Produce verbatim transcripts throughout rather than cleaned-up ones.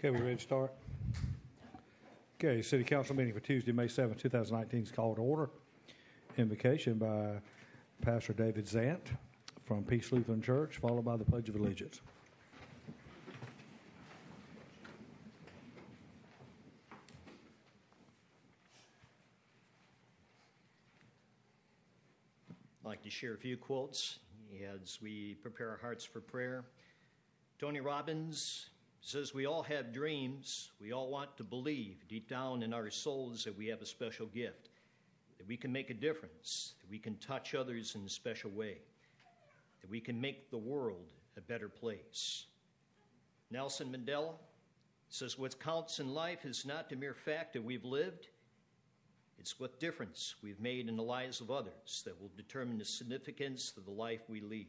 Okay, we ready to start? Okay, City Council meeting for Tuesday, May seventh, two thousand nineteen is called to order. Invocation by Pastor David Zant from Peace Lutheran Church, followed by the Pledge of Allegiance. I'd like to share a few quotes as we prepare our hearts for prayer. Tony Robbins says, "We all have dreams. We all want to believe deep down in our souls that we have a special gift, that we can make a difference, that we can touch others in a special way, that we can make the world a better place." Nelson Mandela says, "What counts in life is not the mere fact that we've lived. It's what difference we've made in the lives of others that will determine the significance of the life we lead."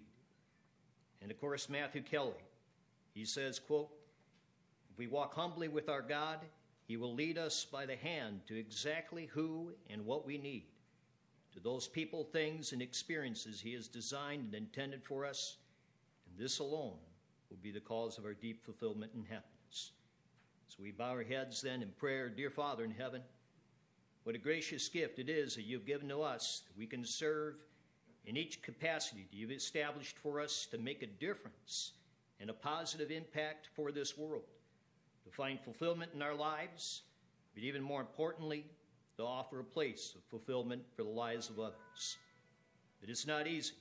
And of course, Matthew Kelly, he says, quote, "If we walk humbly with our God, he will lead us by the hand to exactly who and what we need, to those people, things, and experiences he has designed and intended for us, and this alone will be the cause of our deep fulfillment and happiness." So we bow our heads then in prayer. Dear Father in heaven, what a gracious gift it is that you've given to us, that we can serve in each capacity that you've established for us to make a difference and a positive impact for this world, to find fulfillment in our lives, but even more importantly, to offer a place of fulfillment for the lives of others. It is not easy.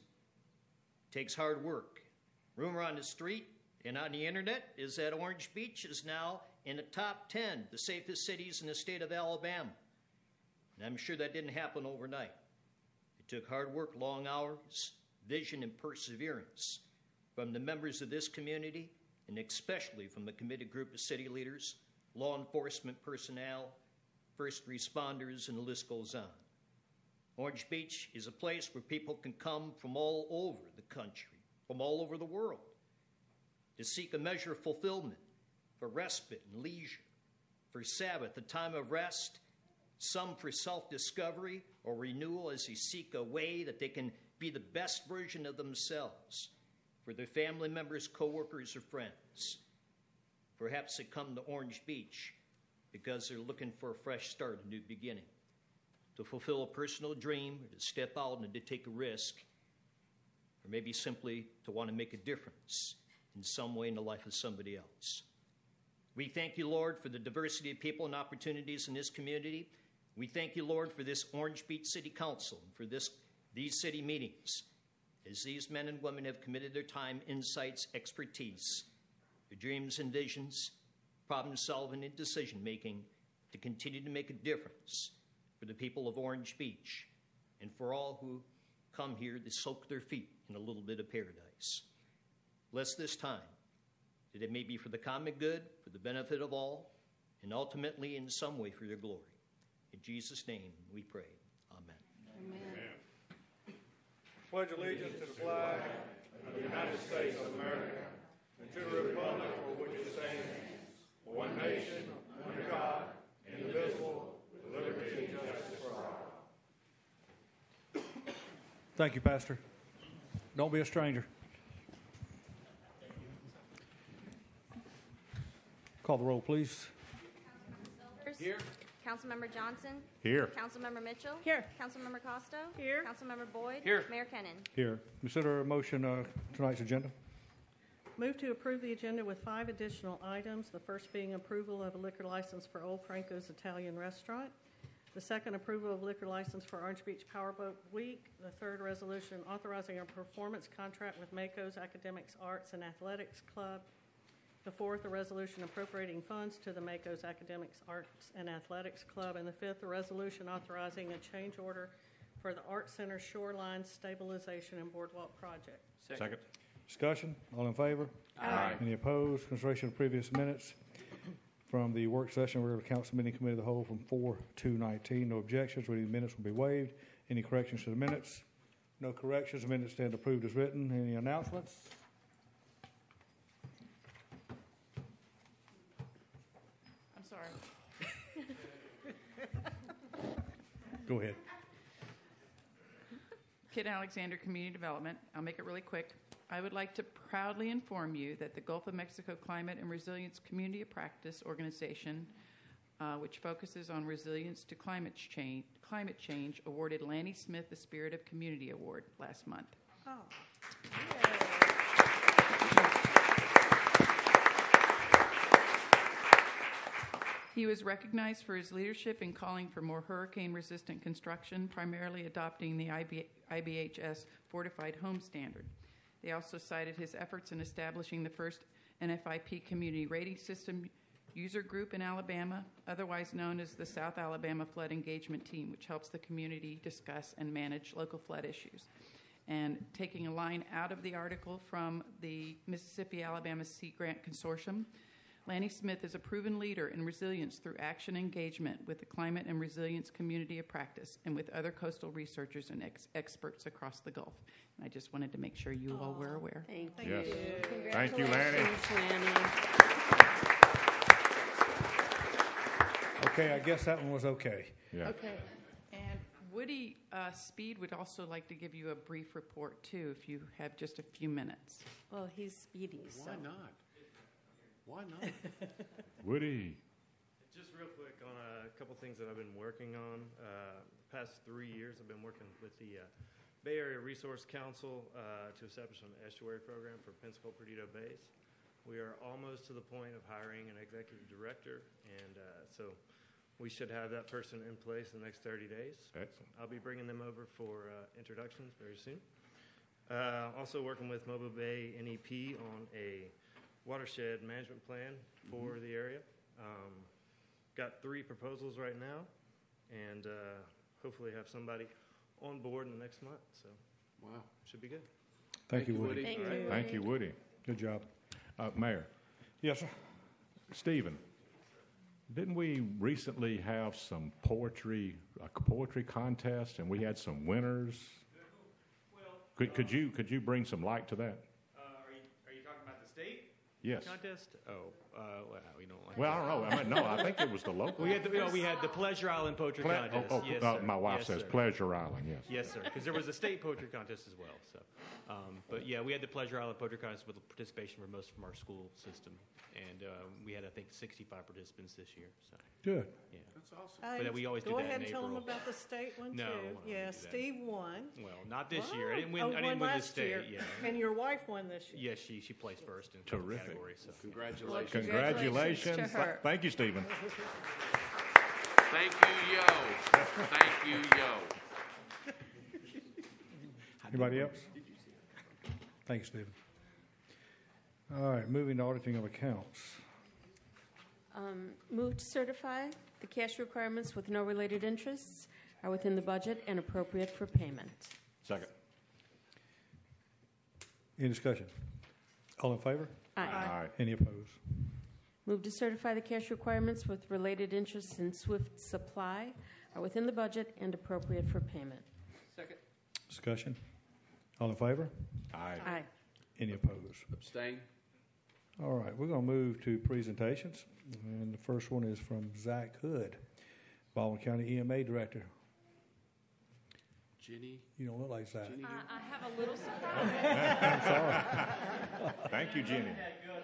It takes hard work. Rumor on the street and on the internet is that Orange Beach is now in the top ten, the safest cities in the state of Alabama. And I'm sure that didn't happen overnight. It took hard work, long hours, vision, and perseverance from the members of this community, and especially from the committed group of city leaders, law enforcement personnel, first responders, and the list goes on. Orange Beach is a place where people can come from all over the country, from all over the world, to seek a measure of fulfillment, for respite and leisure, for Sabbath, a time of rest, some for self-discovery or renewal as they seek a way that they can be the best version of themselves for their family members, co-workers, or friends. Perhaps they come to Orange Beach because they're looking for a fresh start, a new beginning, to fulfill a personal dream, or to step out and to take a risk, or maybe simply to want to make a difference in some way in the life of somebody else. We thank you, Lord, for the diversity of people and opportunities in this community. We thank you, Lord, for this Orange Beach City Council, and for this, these city meetings, as these men and women have committed their time, insights, expertise, their dreams and visions, problem-solving and decision-making to continue to make a difference for the people of Orange Beach and for all who come here to soak their feet in a little bit of paradise. Bless this time, that it may be for the common good, for the benefit of all, and ultimately in some way for your glory. In Jesus' name we pray. Amen. Amen. Amen. Pledge allegiance to the flag of the United States of America and to the republic for which it stands, one nation, under God, indivisible, with liberty and justice for all. Thank you, Pastor. Don't be a stranger. Call the roll, please. Here. Councilmember Johnson. Here. Councilmember Mitchell. Here. Councilmember Costo. Here. Councilmember Boyd. Here. Mayor Kennan. Here. Consider a motion uh, tonight's agenda. Move to approve the agenda with five additional items, the first being approval of a liquor license for Old Franco's Italian Restaurant, the second approval of liquor license for Orange Beach Powerboat Week, the third resolution authorizing a performance contract with Maco's Academics, Arts, and Athletics Club, the fourth, a resolution appropriating funds to the Maco's Academics, Arts, and Athletics Club, and the fifth, a resolution authorizing a change order for the Art Center Shoreline Stabilization and Boardwalk Project. Second. Discussion. All in favor? Aye. Any opposed? Consideration of previous minutes from the work session, regular council meeting committee of the whole from four two nineteen. No objections. Reading the minutes will be waived. Any corrections to the minutes? No corrections. The minutes stand approved as written. Any announcements? I'm sorry. Go ahead. Kid Alexander Community Development. I'll make it really quick. I would like to proudly inform you that the Gulf of Mexico Climate and Resilience Community of Practice organization, uh, which focuses on resilience to climate change, climate change, awarded Lanny Smith the Spirit of Community Award last month. Oh. He was recognized for his leadership in calling for more hurricane-resistant construction, primarily adopting the I B H S Fortified Home Standard. They also cited his efforts in establishing the first N F I P Community Rating System user group in Alabama, otherwise known as the South Alabama Flood Engagement Team, which helps the community discuss and manage local flood issues. And taking a line out of the article from the Mississippi-Alabama Sea Grant Consortium, Lanny Smith is a proven leader in resilience through action engagement with the Climate and Resilience Community of Practice and with other coastal researchers and ex- experts across the Gulf. And I just wanted to make sure you all were aware. Thank Thank you. Yes. you. Thank you, Lanny. Congratulations, Lanny. Okay, I guess that one was okay. Yeah. Okay. And Woody uh, Speed would also like to give you a brief report, too, if you have just a few minutes. Well, he's speedy, so. Why not? Why not? Woody. Just real quick on a couple things that I've been working on. Uh, the past three years, I've been working with the uh, Bay Area Resource Council uh, to establish an estuary program for Pensacola Perdido Bays. We are almost to the point of hiring an executive director, and uh, so we should have that person in place in the next thirty days. Excellent. I'll be bringing them over for uh, introductions very soon. Uh, also working with Mobile Bay N E P on a watershed management plan for mm-hmm. the area. Um, got three proposals right now, and uh, hopefully have somebody on board in the next month. So, Wow. should be good. Thank you, Woody. Thank All you. right. Thank you, Woody. Good job. Uh, Mayor, Yes, sir. Stephen, didn't we recently have some poetry, a poetry contest, and we had some winners? Could, could you could you bring some light to that? Uh, are you are you talking about the state Yes. contest? Oh, uh, well, we don't like. Well, I don't know. I mean, no, I think it was the local. We had the, you know, we had the Pleasure Island Poetry Ple- Contest. oh, oh, yes, uh, sir. my wife Yes, says sir. Pleasure Island. Yes. Yes, sir. Because there was a state poetry contest as well. So, um, but yeah, we had the Pleasure Island Poetry Contest with participation from most from our school system, and um, we had I think sixty-five participants this year. So Good. yeah. That's awesome. Uh, But we always go do that ahead in and tell them April. about the state one, No, too. I don't wanna Yeah, do that. Steve won. Well, not this Wow. year. I didn't win. Oh, I didn't won win the last state. year. Yeah. And your wife won this year. Yes, she she placed first in a couple Terrific. categories. So. Congratulations. Congratulations. Congratulations to her. Thank you, Stephen. Thank you, yo. Thank you, yo. Anybody else? Thank you, Stephen. All right, moving to auditing of accounts. Um, Move to certify the cash requirements with no related interests are within the budget and appropriate for payment. Second. Any discussion? All in favor? Aye. Any opposed? Move to certify the cash requirements with related interests in Swift Supply are within the budget and appropriate for payment. Second. Discussion? All in favor? Aye. Aye. Any opposed? Abstain. All right, we're going to move to presentations. And the first one is from Zach Hood, Baldwin County E M A Director. Ginny. You don't look like Zach. Ginny. I, I have a little surprise. I'm sorry. Thank you, Jenny.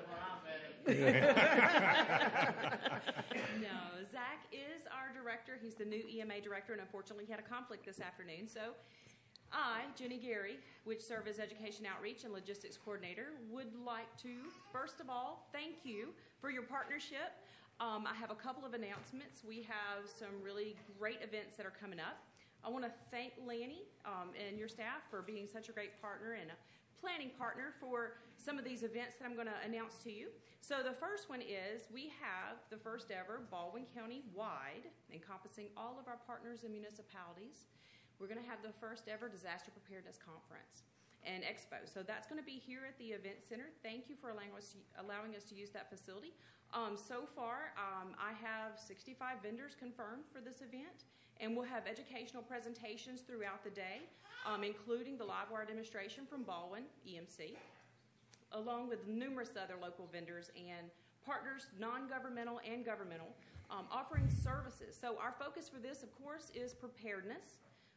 No, Zach is our director. He's the new E M A director, and unfortunately, he had a conflict this afternoon. So, I, Jenny Gary, which serve as Education Outreach and Logistics Coordinator, would like to, first of all, thank you for your partnership. Um, I have a couple of announcements. We have some really great events that are coming up. I want to thank Lanny um, and your staff for being such a great partner and a planning partner for some of these events that I'm going to announce to you. So the first one is we have the first ever Baldwin County wide, encompassing all of our partners and municipalities. We're going to have the first ever disaster preparedness conference and expo. So that's going to be here at the event center. Thank you for allowing us, allowing us to use that facility. Um, so far, um, I have sixty-five vendors confirmed for this event, and we'll have educational presentations throughout the day, um, including the Livewire demonstration from Baldwin E M C, along with numerous other local vendors and partners, non-governmental and governmental, um, offering services. So our focus for this, of course, is preparedness.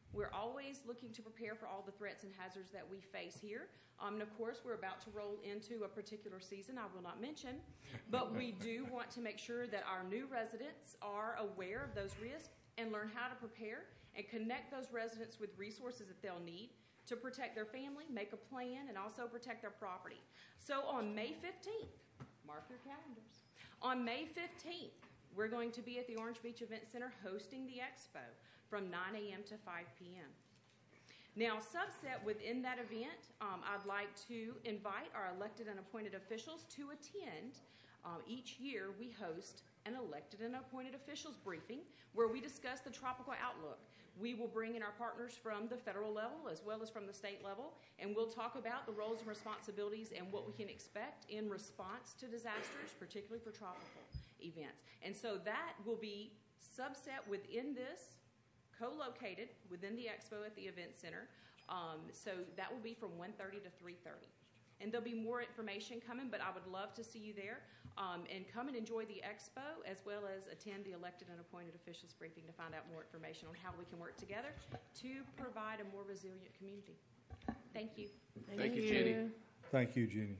We're always looking to prepare for all the threats and hazards that we face here. Um, and of course, we're about to roll into a particular season I will not mention, but we do want to make sure that our new residents are aware of those risks and learn how to prepare and connect those residents with resources that they'll need to protect their family, make a plan, and also protect their property. So on May fifteenth, mark your calendars. On May fifteenth, we're going to be at the Orange Beach Event Center hosting the expo from nine a.m. to five p.m. Now, subset within that event, um, I'd like to invite our elected and appointed officials to attend. Um, each year, we host an elected and appointed officials briefing where we discuss the tropical outlook. We will bring in our partners from the federal level as well as from the state level, and we'll talk about the roles and responsibilities and what we can expect in response to disasters, particularly for tropical events. And so that will be subset within this, co-located within the expo at the event center. Um, so that will be from one thirty to three thirty. And there'll be more information coming, but I would love to see you there. Um, and come and enjoy the expo as well as attend the elected and appointed officials briefing to find out more information on how we can work together to provide a more resilient community. Thank you. Thank, Thank you, Jenny. Thank you, Jenny.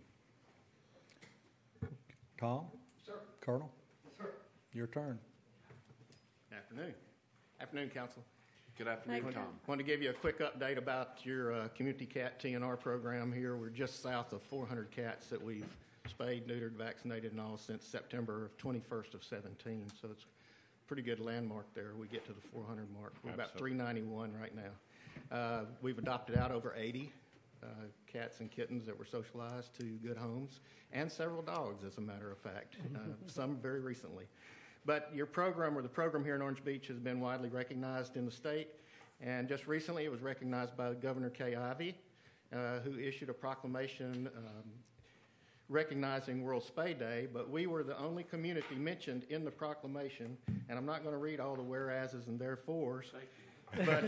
Tom? Sir. Colonel? Sir. Your turn. Afternoon. Afternoon, Council. Good afternoon, I Tom. want to give you a quick update about your uh, Community Cat T N R program here. We're just south of four hundred cats that we've spayed, neutered, vaccinated, and all since September of twenty-first of seventeen. So it's a pretty good landmark there. We get to the four hundred mark. We're about three ninety-one right now. Uh, we've adopted out over eighty uh, cats and kittens that were socialized to good homes, and several dogs, as a matter of fact, uh, some very recently. But your program, or the program here in Orange Beach, has been widely recognized in the state, and just recently it was recognized by Governor Kay Ivey, uh, who issued a proclamation um, recognizing World Spay Day, but we were the only community mentioned in the proclamation, and I'm not going to read all the whereases and therefores, but,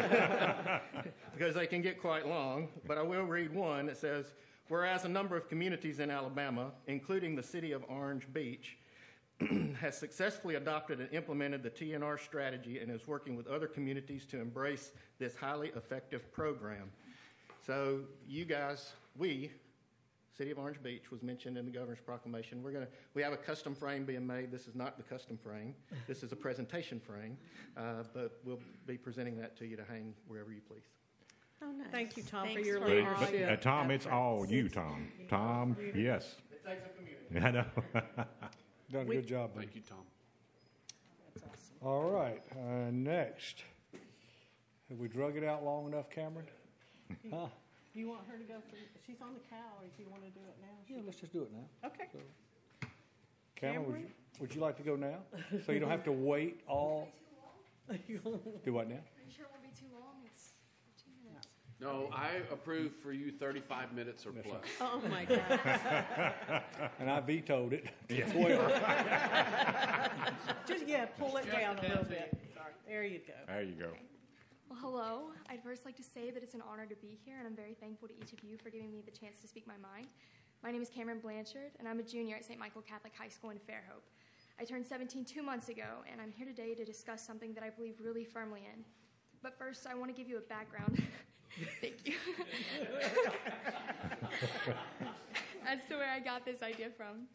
because they can get quite long, but I will read one that says, whereas a number of communities in Alabama, including the city of Orange Beach, has successfully adopted and implemented the T N R strategy and is working with other communities to embrace this highly effective program. So you guys, we, City of Orange Beach was mentioned in the Governor's Proclamation. We're going to, we have a custom frame being made. This is not the custom frame. This is a presentation frame, uh, but we'll be presenting that to you to hang wherever you please. Oh, nice. Thank you, Tom, Thanks for your for leadership. Uh, Tom, it's all you, Tom. Tom, yes. It takes a community. I know. Done a We- good job. buddy. Thank you, Tom. That's awesome. All right. Uh, next. Have we drug it out long enough, Cameron? Huh? Do you want her to go for, she's on the cow, or do you want to do it now? Yeah, let's just do it now. Okay. So, Cameron, would you, would you like to go now? So you don't have to wait all. Do what now? I'm sure it won't be too long. It's two minutes. No, I approve for you thirty-five minutes or That's plus. Oh, my God. And I vetoed it to twelve. Just, yeah, pull it down a little bit. There you go. There you go. Well, hello. I'd first like to say that it's an honor to be here, and I'm very thankful to each of you for giving me the chance to speak my mind. My name is Cameron Blanchard, and I'm a junior at Saint Michael Catholic High School in Fairhope. I turned seventeen two months ago, and I'm here today to discuss something that I believe really firmly in. But first, I want to give you a background. Thank you. As to where I got this idea from.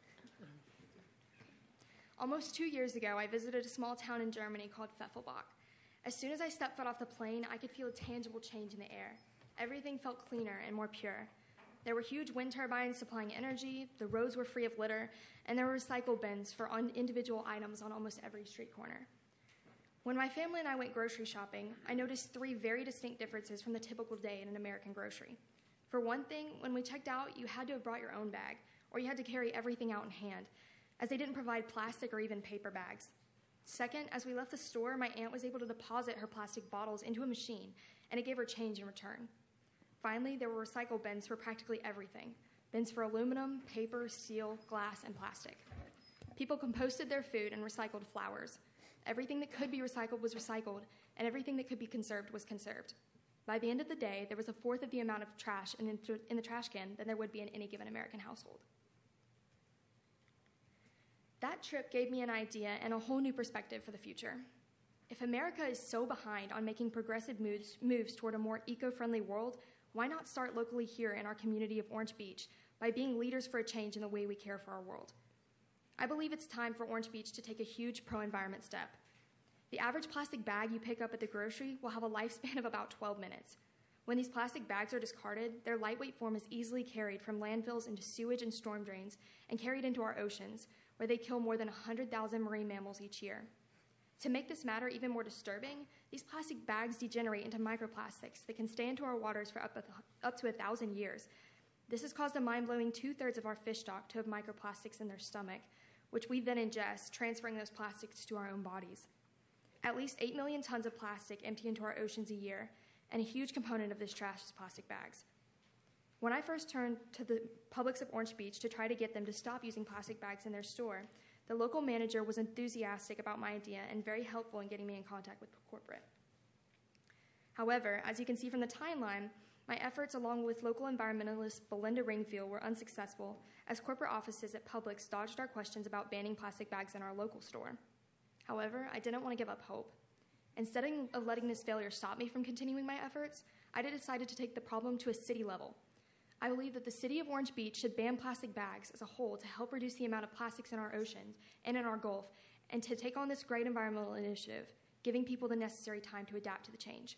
Almost two years ago, I visited a small town in Germany called Pfeffelbach. As soon as I stepped foot off the plane, I could feel a tangible change in the air. Everything felt cleaner and more pure. There were huge wind turbines supplying energy, the roads were free of litter, and there were recycle bins for un- individual items on almost every street corner. When my family and I went grocery shopping, I noticed three very distinct differences from the typical day in an American grocery. For one thing, when we checked out, you had to have brought your own bag, or you had to carry everything out in hand, as they didn't provide plastic or even paper bags. Second, as we left the store, my aunt was able to deposit her plastic bottles into a machine, and it gave her change in return. Finally, there were recycle bins for practically everything. Bins for aluminum, paper, steel, glass, and plastic. People composted their food and recycled flowers. Everything that could be recycled was recycled, and everything that could be conserved was conserved. By the end of the day, there was a fourth of the amount of trash in, in the trash can than there would be in any given American household. That trip gave me an idea and a whole new perspective for the future. If America is so behind on making progressive moves, moves toward a more eco-friendly world, why not start locally here in our community of Orange Beach by being leaders for a change in the way we care for our world? I believe it's time for Orange Beach to take a huge pro-environment step. The average plastic bag you pick up at the grocery will have a lifespan of about twelve minutes. When these plastic bags are discarded, their lightweight form is easily carried from landfills into sewage and storm drains and carried into our oceans, where they kill more than one hundred thousand marine mammals each year. To make this matter even more disturbing, these plastic bags degenerate into microplastics that can stay into our waters for up, up to a thousand years. This has caused a mind-blowing two-thirds of our fish stock to have microplastics in their stomach, which we then ingest, transferring those plastics to our own bodies. At least eight million tons of plastic empty into our oceans a year, and a huge component of this trash is plastic bags. When I first turned to the Publix of Orange Beach to try to get them to stop using plastic bags in their store, the local manager was enthusiastic about my idea and very helpful in getting me in contact with corporate. However, as you can see from the timeline, my efforts along with local environmentalist Belinda Ringfield were unsuccessful, as corporate offices at Publix dodged our questions about banning plastic bags in our local store. However, I didn't want to give up hope. Instead of letting this failure stop me from continuing my efforts, I decided to take the problem to a city level. I believe that the city of Orange Beach should ban plastic bags as a whole to help reduce the amount of plastics in our oceans and in our Gulf, and to take on this great environmental initiative, giving people the necessary time to adapt to the change.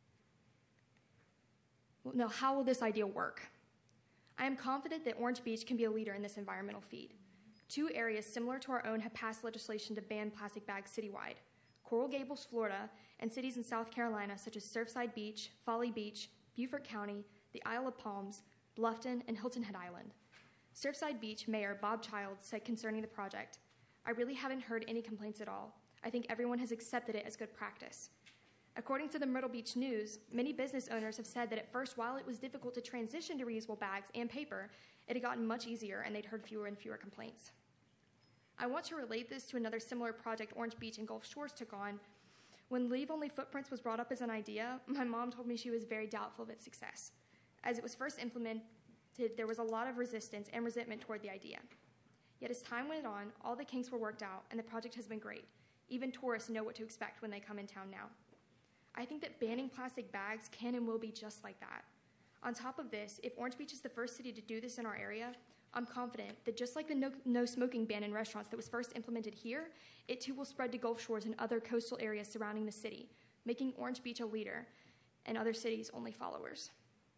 Well, now, how will this idea work? I am confident that Orange Beach can be a leader in this environmental feat. Two areas similar to our own have passed legislation to ban plastic bags citywide: Coral Gables, Florida, and cities in South Carolina such as Surfside Beach, Folly Beach, Beaufort County, the Isle of Palms, Bluffton, and Hilton Head Island. Surfside Beach Mayor Bob Childs said concerning the project, "I really haven't heard any complaints at all. I think everyone has accepted it as good practice." According to the Myrtle Beach News, many business owners have said that at first, while it was difficult to transition to reusable bags and paper, it had gotten much easier and they'd heard fewer and fewer complaints. I want to relate this to another similar project Orange Beach and Gulf Shores took on. When Leave-Only Footprints was brought up as an idea, my mom told me she was very doubtful of its success. As it was first implemented, there was a lot of resistance and resentment toward the idea. Yet as time went on, all the kinks were worked out, and the project has been great. Even tourists know what to expect when they come in town now. I think that banning plastic bags can and will be just like that. On top of this, if Orange Beach is the first city to do this in our area, I'm confident that just like the no, no smoking ban in restaurants that was first implemented here, it too will spread to Gulf Shores and other coastal areas surrounding the city, making Orange Beach a leader and other cities only followers.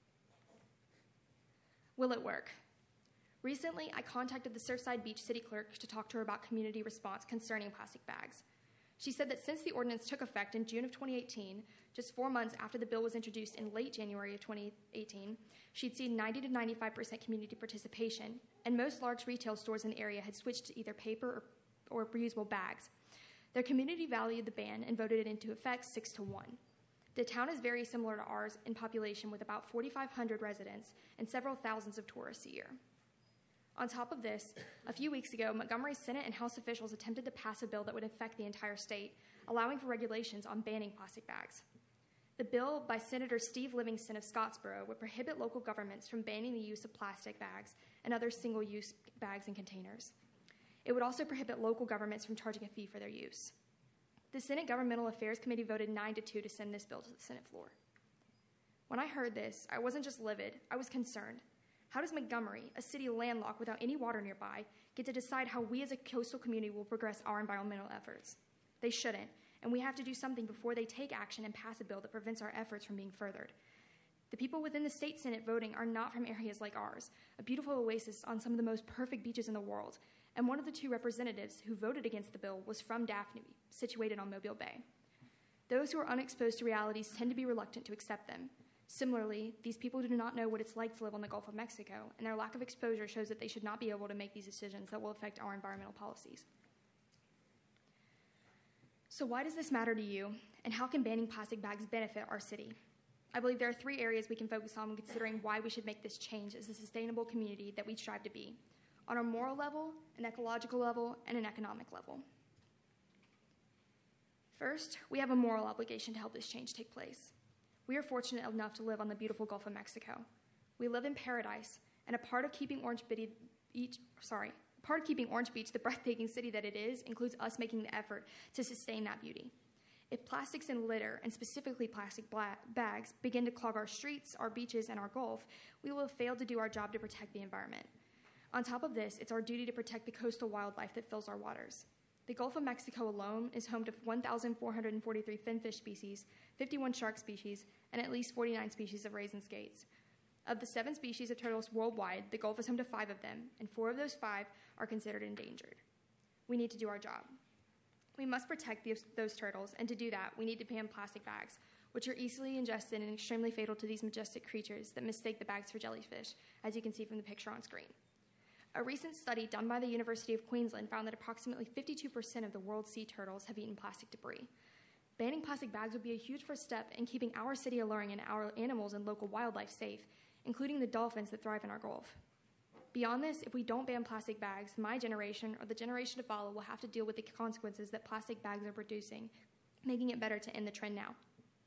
Will it work? Recently, I contacted the Surfside Beach city clerk to talk to her about community response concerning plastic bags. She said that since the ordinance took effect in June of twenty eighteen, just four months after the bill was introduced in late January of twenty eighteen, she'd seen ninety to ninety-five percent community participation, and most large retail stores in the area had switched to either paper or, or reusable bags. Their community valued the ban and voted it into effect six to one. The town is very similar to ours in population, with about forty-five hundred residents and several thousands of tourists a year. On top of this, a few weeks ago, Montgomery Senate and House officials attempted to pass a bill that would affect the entire state, allowing for regulations on banning plastic bags. The bill by Senator Steve Livingston of Scottsboro would prohibit local governments from banning the use of plastic bags and other single-use bags and containers. It would also prohibit local governments from charging a fee for their use. The Senate Governmental Affairs Committee voted nine to two to send this bill to the Senate floor. When I heard this, I wasn't just livid, I was concerned. How does Montgomery, a city landlocked without any water nearby, get to decide how we as a coastal community will progress our environmental efforts? They shouldn't, and we have to do something before they take action and pass a bill that prevents our efforts from being furthered. The people within the state Senate voting are not from areas like ours, a beautiful oasis on some of the most perfect beaches in the world, and one of the two representatives who voted against the bill was from Daphne, situated on Mobile Bay. Those who are unexposed to realities tend to be reluctant to accept them. Similarly, these people do not know what it's like to live on the Gulf of Mexico, and their lack of exposure shows that they should not be able to make these decisions that will affect our environmental policies. So why does this matter to you, and how can banning plastic bags benefit our city? I believe there are three areas we can focus on when considering why we should make this change as a sustainable community that we strive to be, on a moral level, an ecological level, and an economic level. First, we have a moral obligation to help this change take place. We are fortunate enough to live on the beautiful Gulf of Mexico. We live in paradise, and a part of keeping Orange Beach, sorry, part of keeping Orange Beach the breathtaking city that it is includes us making the effort to sustain that beauty. If plastics and litter, and specifically plastic bla- bags, begin to clog our streets, our beaches, and our Gulf, we will have failed to do our job to protect the environment. On top of this, it's our duty to protect the coastal wildlife that fills our waters. The Gulf of Mexico alone is home to one thousand four hundred forty-three finfish species, fifty-one shark species, and at least forty-nine species of raisin skates. Of the seven species of turtles worldwide, the Gulf is home to five of them, and four of those five are considered endangered. We need to do our job. We must protect the, those turtles, and to do that, we need to ban plastic bags, which are easily ingested and extremely fatal to these majestic creatures that mistake the bags for jellyfish, as you can see from the picture on screen. A recent study done by the University of Queensland found that approximately fifty-two percent of the world's sea turtles have eaten plastic debris. Banning plastic bags would be a huge first step in keeping our city alluring and our animals and local wildlife safe, including the dolphins that thrive in our Gulf. Beyond this, if we don't ban plastic bags, my generation or the generation to follow will have to deal with the consequences that plastic bags are producing, making it better to end the trend now.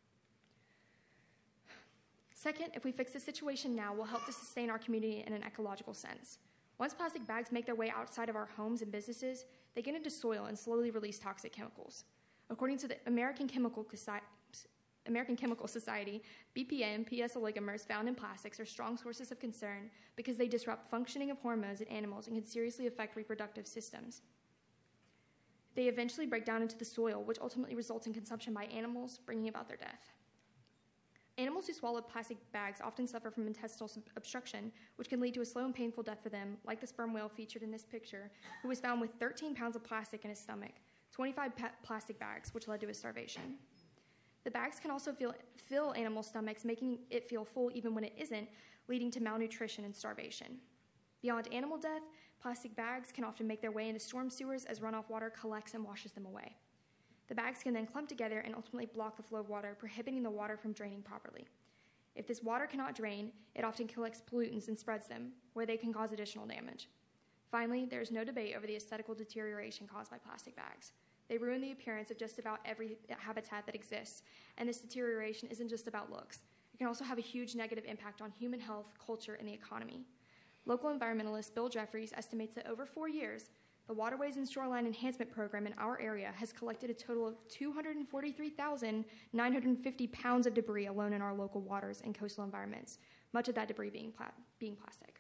Second, if we fix the situation now, we'll help to sustain our community in an ecological sense. Once plastic bags make their way outside of our homes and businesses, they get into soil and slowly release toxic chemicals. According to the American Chemical Society, American Chemical Society, B P A and P S oligomers found in plastics are strong sources of concern because they disrupt functioning of hormones in animals and can seriously affect reproductive systems. They eventually break down into the soil, which ultimately results in consumption by animals, bringing about their death. Animals who swallow plastic bags often suffer from intestinal obstruction, which can lead to a slow and painful death for them, like the sperm whale featured in this picture, who was found with thirteen pounds of plastic in his stomach, twenty-five pa- plastic bags, which led to his starvation. The bags can also feel, fill animal stomachs, making it feel full even when it isn't, leading to malnutrition and starvation. Beyond animal death, plastic bags can often make their way into storm sewers as runoff water collects and washes them away. The bags can then clump together and ultimately block the flow of water, prohibiting the water from draining properly. If this water cannot drain, it often collects pollutants and spreads them, where they can cause additional damage. Finally, there is no debate over the aesthetical deterioration caused by plastic bags. They ruin the appearance of just about every habitat that exists, and this deterioration isn't just about looks. It can also have a huge negative impact on human health, culture, and the economy. Local environmentalist Bill Jeffries estimates that over four years, the Waterways and Shoreline Enhancement Program in our area has collected a total of two hundred forty-three thousand nine hundred fifty pounds of debris alone in our local waters and coastal environments, much of that debris being, pla- being plastic.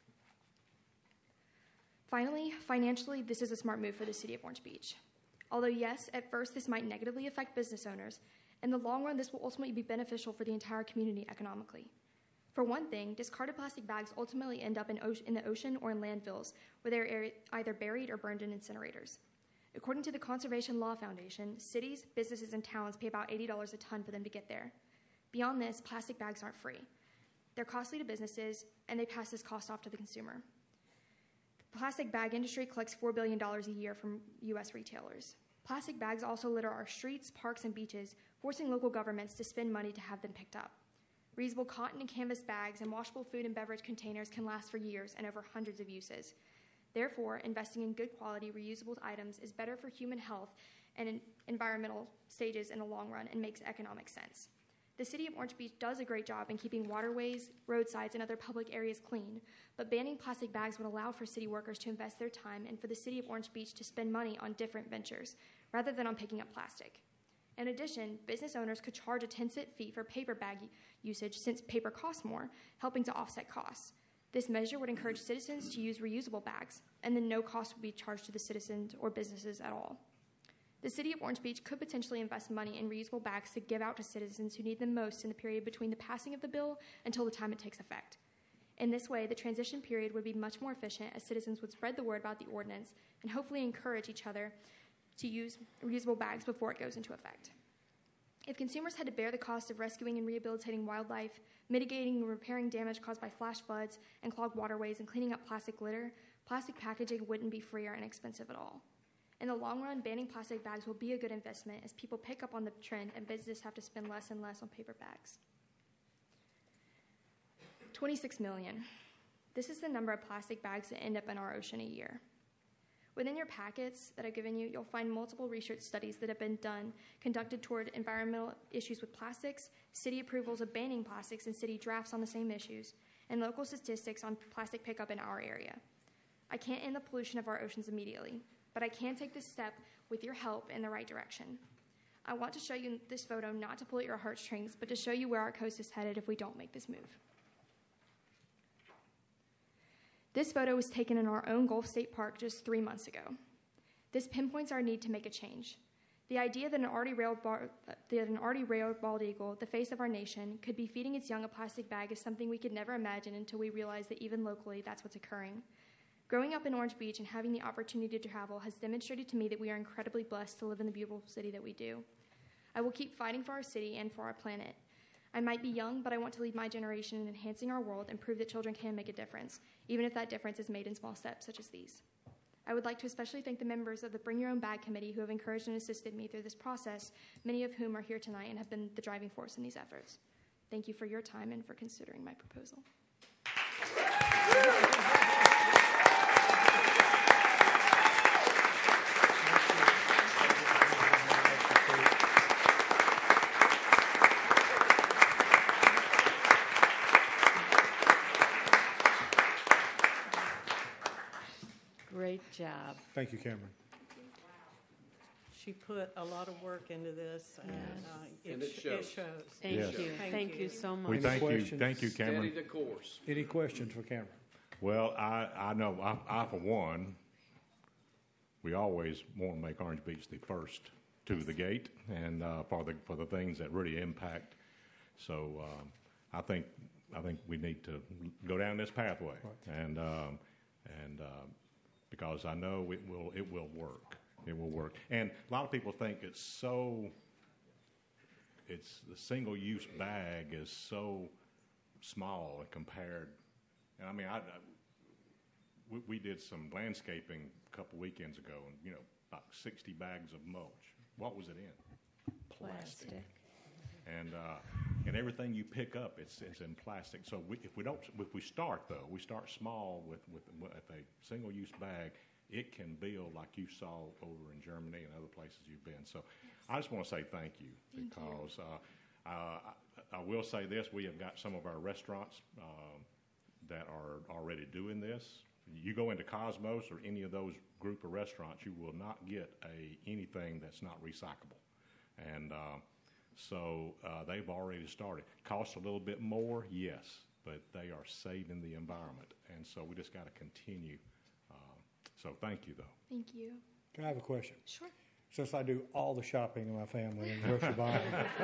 Finally, financially, this is a smart move for the city of Orange Beach. Although, yes, at first this might negatively affect business owners, in the long run, this will ultimately be beneficial for the entire community economically. For one thing, discarded plastic bags ultimately end up in, ocean, in the ocean or in landfills, where they're either buried or burned in incinerators. According to the Conservation Law Foundation, cities, businesses, and towns pay about eighty dollars a ton for them to get there. Beyond this, plastic bags aren't free. They're costly to businesses, and they pass this cost off to the consumer. The plastic bag industry collects four billion dollars a year from U S retailers. Plastic bags also litter our streets, parks, and beaches, forcing local governments to spend money to have them picked up. Reusable cotton and canvas bags and washable food and beverage containers can last for years and over hundreds of uses. Therefore, investing in good quality reusable items is better for human health and in environmental stages in the long run and makes economic sense. The city of Orange Beach does a great job in keeping waterways, roadsides, and other public areas clean, but banning plastic bags would allow for city workers to invest their time and for the city of Orange Beach to spend money on different ventures, rather than on picking up plastic. In addition, business owners could charge a ten cent fee for paper bag usage since paper costs more, helping to offset costs. This measure would encourage citizens to use reusable bags, and then no cost would be charged to the citizens or businesses at all. The city of Orange Beach could potentially invest money in reusable bags to give out to citizens who need them most in the period between the passing of the bill until the time it takes effect. In this way, the transition period would be much more efficient as citizens would spread the word about the ordinance and hopefully encourage each other to use reusable bags before it goes into effect. If consumers had to bear the cost of rescuing and rehabilitating wildlife, mitigating and repairing damage caused by flash floods and clogged waterways, and cleaning up plastic litter, plastic packaging wouldn't be free or inexpensive at all. In the long run, banning plastic bags will be a good investment as people pick up on the trend and businesses have to spend less and less on paper bags. twenty-six million. This is the number of plastic bags that end up in our ocean a year. Within your packets that I've given you, you'll find multiple research studies that have been done, conducted toward environmental issues with plastics, city approvals of banning plastics, and city drafts on the same issues, and local statistics on plastic pickup in our area. I can't end the pollution of our oceans immediately, but I can take this step with your help in the right direction. I want to show you this photo not to pull at your heartstrings, but to show you where our coast is headed if we don't make this move. This photo was taken in our own Gulf State Park just three months ago. This pinpoints our need to make a change. The idea that an already railed, bar, that an already railed bald eagle, the face of our nation, could be feeding its young a plastic bag is something we could never imagine until we realized that even locally, that's what's occurring. Growing up in Orange Beach and having the opportunity to travel has demonstrated to me that we are incredibly blessed to live in the beautiful city that we do. I will keep fighting for our city and for our planet. I might be young, but I want to lead my generation in enhancing our world and prove that children can make a difference, even if that difference is made in small steps such as these. I would like to especially thank the members of the Bring Your Own Bag Committee who have encouraged and assisted me through this process, many of whom are here tonight and have been the driving force in these efforts. Thank you for your time and for considering my proposal. Great job. Thank you, Cameron. She put a lot of work into this, and uh, it, And it sh- shows. it shows. Thank Yes. you. Thank Thank you. you so much. We thank you, questions? thank you, Cameron. Steady the course. Any questions for Cameron? Well, I, I know, I, I for one, we always want to make Orange Beach the first to the gate, and uh, for the for the things that really impact. So um, I think I think we need to go down this pathway, and um, and uh, because I know it will it will work. It will work. And a lot of people think it's so. It's the single-use bag is so small and compared. And I mean, I, I we, we did some landscaping a couple weekends ago, and you know, about sixty bags of mulch. What was it in? Plastic. And uh, and everything you pick up, it's it's in plastic. So we, if we don't, if we start though, we start small with with, with a single-use bag. It can build like you saw over in Germany and other places you've been. So yes. I just want to say thank you thank because you. Uh, uh, I, I will say this. We have got some of our restaurants uh, that are already doing this. You go into Cosmos or any of those group of restaurants, you will not get a anything that's not recyclable. And uh, so uh, they've already started. Costs a little bit more, yes, but they are saving the environment. And so we just got to continue. So thank you, though. Thank you. Can I have a question? Sure. Since I do all the shopping in my family and grocery buying,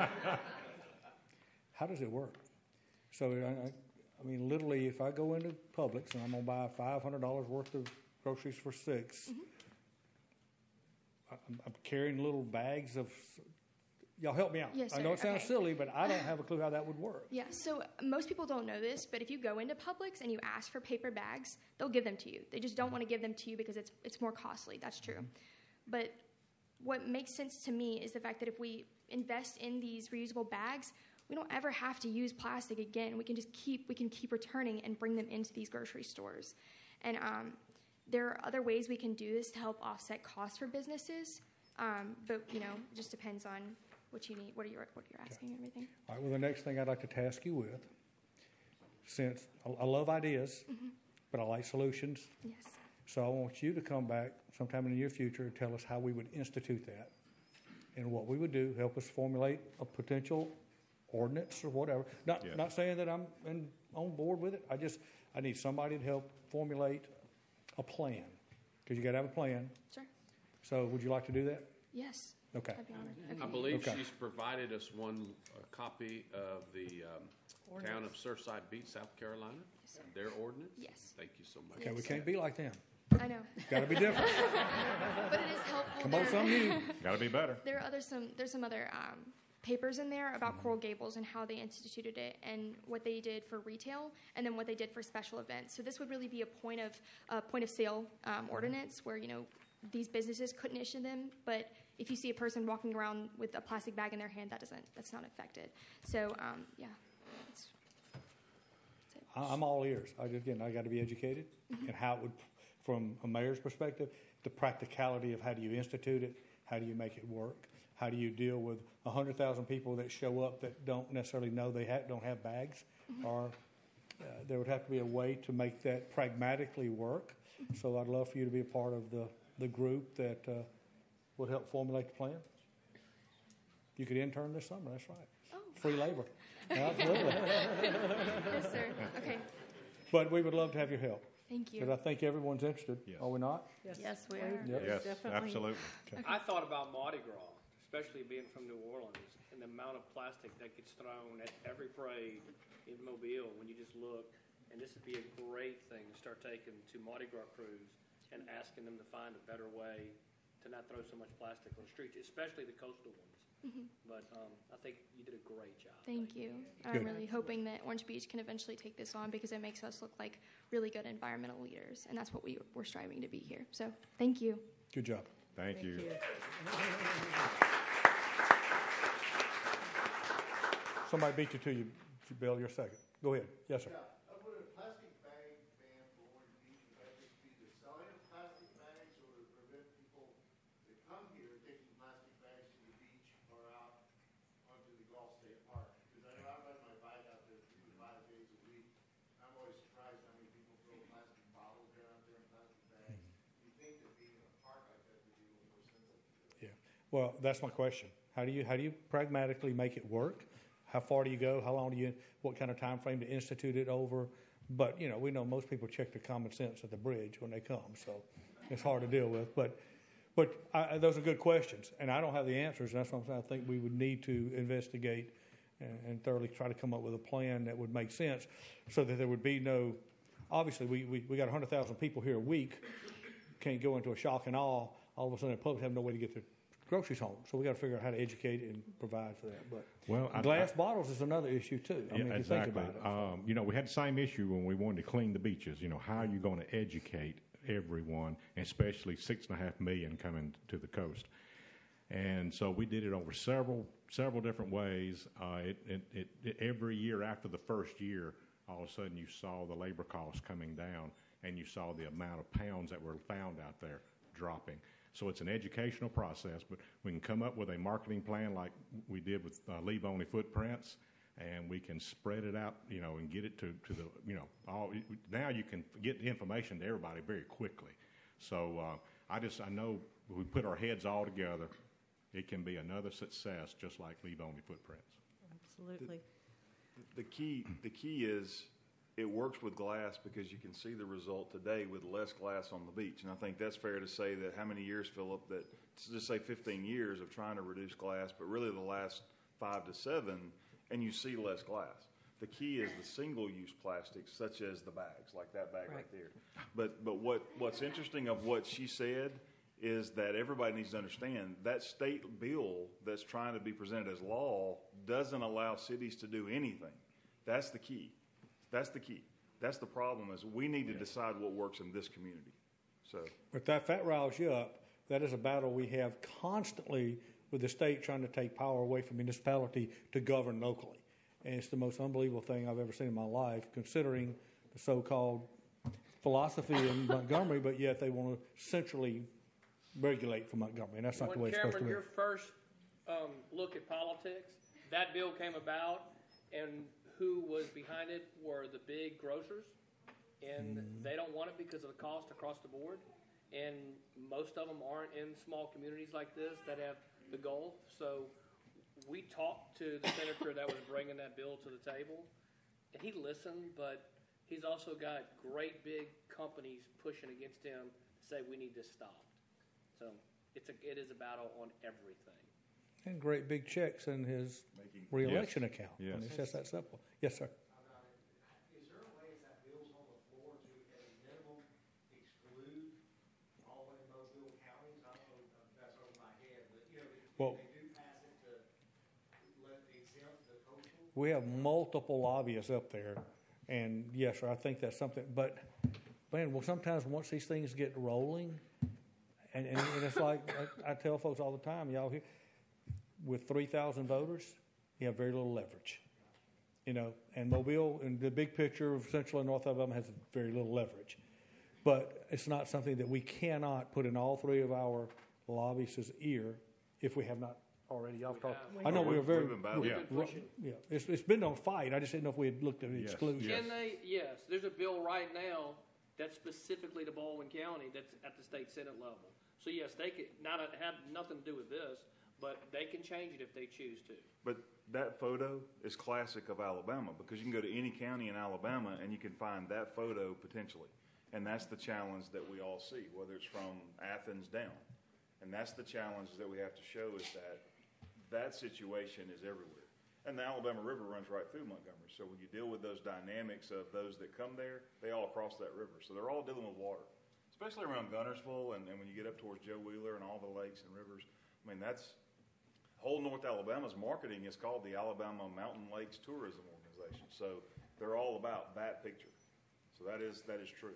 how does it work? So, I, I mean, literally, if I go into Publix and I'm going to buy five hundred dollars worth of groceries for six, Mm-hmm. I'm, I'm carrying little bags of. Y'all help me out. Yes, I know sir. it sounds Okay. silly, but I don't have a clue how that would work. Yeah, so most people don't know this, but if you go into Publix and you ask for paper bags, they'll give them to you. They just don't want to give them to you because it's it's more costly. That's true. But what makes sense to me is the fact that if we invest in these reusable bags, we don't ever have to use plastic again. We can just keep we can keep returning and bring them into these grocery stores. And um, there are other ways we can do this to help offset costs for businesses. Um, but you know, it just depends on what you need, what are you what you're asking, and everything. All right, well, the next thing I'd like to task you with, since I, I love ideas, Mm-hmm. but I like solutions. Yes. So I want you to come back sometime in the near future and tell us how we would institute that and what we would do, help us formulate a potential ordinance or whatever. Not Yes. not saying that I'm in, on board with it. I just, I need somebody to help formulate a plan because you got to have a plan. Sure. So would you like to do that? Yes. Okay. I'd be honored. I Okay. believe Okay. she's provided us one a copy of the um, town of Surfside Beach, South Carolina, Yes, sir. their ordinance. Yes. Thank you so much. Okay, we can't be like them. I know. Got to be different. But it is helpful. Come on, There- something new. Got to be better. There are other some there's some other um, papers in there about Coral Gables and how they instituted it and what they did for retail and then what they did for special events. So this would really be a point of uh, point of sale um, ordinance where you know these businesses couldn't issue them, but if you see a person walking around with a plastic bag in their hand, that doesn't that's not affected. So um, yeah. It's, that's it. I- I'm all ears. I just, again, I got to be educated and how it would, from a mayor's perspective, the practicality of how do you institute it, how do you make it work, how do you deal with a hundred thousand people that show up that don't necessarily know they ha- don't have bags, or uh, there would have to be a way to make that pragmatically work. So I'd love for you to be a part of the the group that uh, would help formulate the plan. You could intern this summer, that's right. Oh. Free labor. Absolutely. Yes, sir. Okay. But we would love to have your help. Thank you. Because I think everyone's interested, are we not? Yes, we are. Yep. Yes, Definitely. absolutely. Okay. I thought about Mardi Gras, especially being from New Orleans, and the amount of plastic that gets thrown at every parade in Mobile when you just look. And this would be a great thing to start taking to Mardi Gras crews and asking them to find a better way to not throw so much plastic on the streets, especially the coastal ones. Mhm. But um, I think you did a great job. Thank you. Good. I'm really hoping that Orange Beach can eventually take this on because it makes us look like really good environmental leaders, and that's what we, we're striving to be here. So thank you. Good job. Thank, you. Somebody beat you to you, Bill, you're second. Go ahead. Yes, sir. I would a plastic bag ban for Orange Beach, would that just be the selling of plastic bags or to prevent people that come here taking plastic bags to the beach or out onto the Gulf State Park? Because I know I ride my bike out there three to five days a week. I'm always surprised how many people throw plastic bottles there out there in plastic bags. You think that being in a park like that would be a little more sensitive to it? Yeah. Well, that's my question. How do you how do you pragmatically make it work? How far do you go? How long do you? What kind of time frame to institute it over? But you know, we know most people check their common sense at the bridge when they come, so it's hard to deal with. But but I, those are good questions, and I don't have the answers. And that's what I'm saying. I think we would need to investigate and, and thoroughly try to come up with a plan that would make sense, so that there would be no. Obviously, we we, we got one hundred thousand people here a week. Can't go into a shock and awe. All of a sudden, the public have no way to get their groceries home. So we got to figure out how to educate and provide for that. But Well, I- glass I- bottles is another issue too. I Yeah, mean, if exactly. you think about it. Um, you know, we had the same issue when we wanted to clean the beaches. You know, how are you going to educate everyone, especially six and a half million coming to the coast? And so we did it over several several different ways. Uh, it, it, it, it, every year after the first year, all of a sudden you saw the labor costs coming down, and you saw the amount of pounds that were found out there dropping. So it's an educational process, but we can come up with a marketing plan like we did with uh, Leave Only Footprints, and we can spread it out, you know, and get it to, to the, you know, all. Now you can get the information to everybody very quickly. So uh, I just, I know if we put our heads all together, it can be another success, just like Leave Only Footprints. Absolutely. The key, the key is it works with glass because you can see the result today with less glass on the beach. And I think that's fair to say that how many years, Philip, that let's just say fifteen years of trying to reduce glass, but really the last five to seven, and you see less glass. The key is the single-use plastics, such as the bags, like that bag right, right there. But but what, what's interesting of what she said is that everybody needs to understand that state bill that's trying to be presented as law doesn't allow cities to do anything. That's the key. That's the key. That's the problem is we need to decide what works in this community. So, If that, if that riles you up, that is a battle we have constantly with the state trying to take power away from municipality to govern locally. And it's the most unbelievable thing I've ever seen in my life, considering the so-called philosophy in Montgomery, but yet they want to centrally regulate for Montgomery, and that's not when the way it's Cameron, supposed to be. your first um, look at politics, that bill came about, and who was behind it were the big grocers, and mm. they don't want it because of the cost across the board, and most of them aren't in small communities like this that have the Gulf. So we talked to the senator that was bringing that bill to the table, and he listened, but he's also got great big companies pushing against him to say we need this stopped. So it's a, it is a battle on everything. And great big checks in his Making, reelection yes. account. Yes. And it's just that simple. Yes, sir. Is there a way, as that bill's on the floor, to, at a minimum, exclude Albany and Mobile counties? I don't know if that's over my head, but, you know, if, well, if they do pass it to let exempt the coastal. We have multiple lobbyists up there, and yes, sir, I think that's something. But, man, well, sometimes once these things get rolling, and, and, and it's like I, I tell folks all the time, y'all here, with three thousand voters, you have very little leverage. You know, and Mobile, in the big picture of Central and North Alabama, has very little leverage. But it's not something that we cannot put in all three of our lobbyists' ear if we have not already. I've talked. I know we were very. Yeah. Yeah, it's, it's been on fight. I just didn't know if we had looked at the Yes. exclusion. Yes. Can they? Yes. There's a bill right now that's specifically to Baldwin County that's at the state Senate level. So yes, they could not have nothing to do with this, but they can change it if they choose to. But that photo is classic of Alabama because you can go to any county in Alabama and you can find that photo potentially. And that's the challenge that we all see, whether it's from Athens down. And that's the challenge that we have to show is that that situation is everywhere. And the Alabama River runs right through Montgomery. So when you deal with those dynamics of those that come there, they all cross that river. So they're all dealing with water, especially around Gunnersville and, and when you get up towards Joe Wheeler and all the lakes and rivers. I mean, that's whole North Alabama's marketing is called the Alabama Mountain Lakes Tourism Organization. So they're all about that picture. So that is that is true.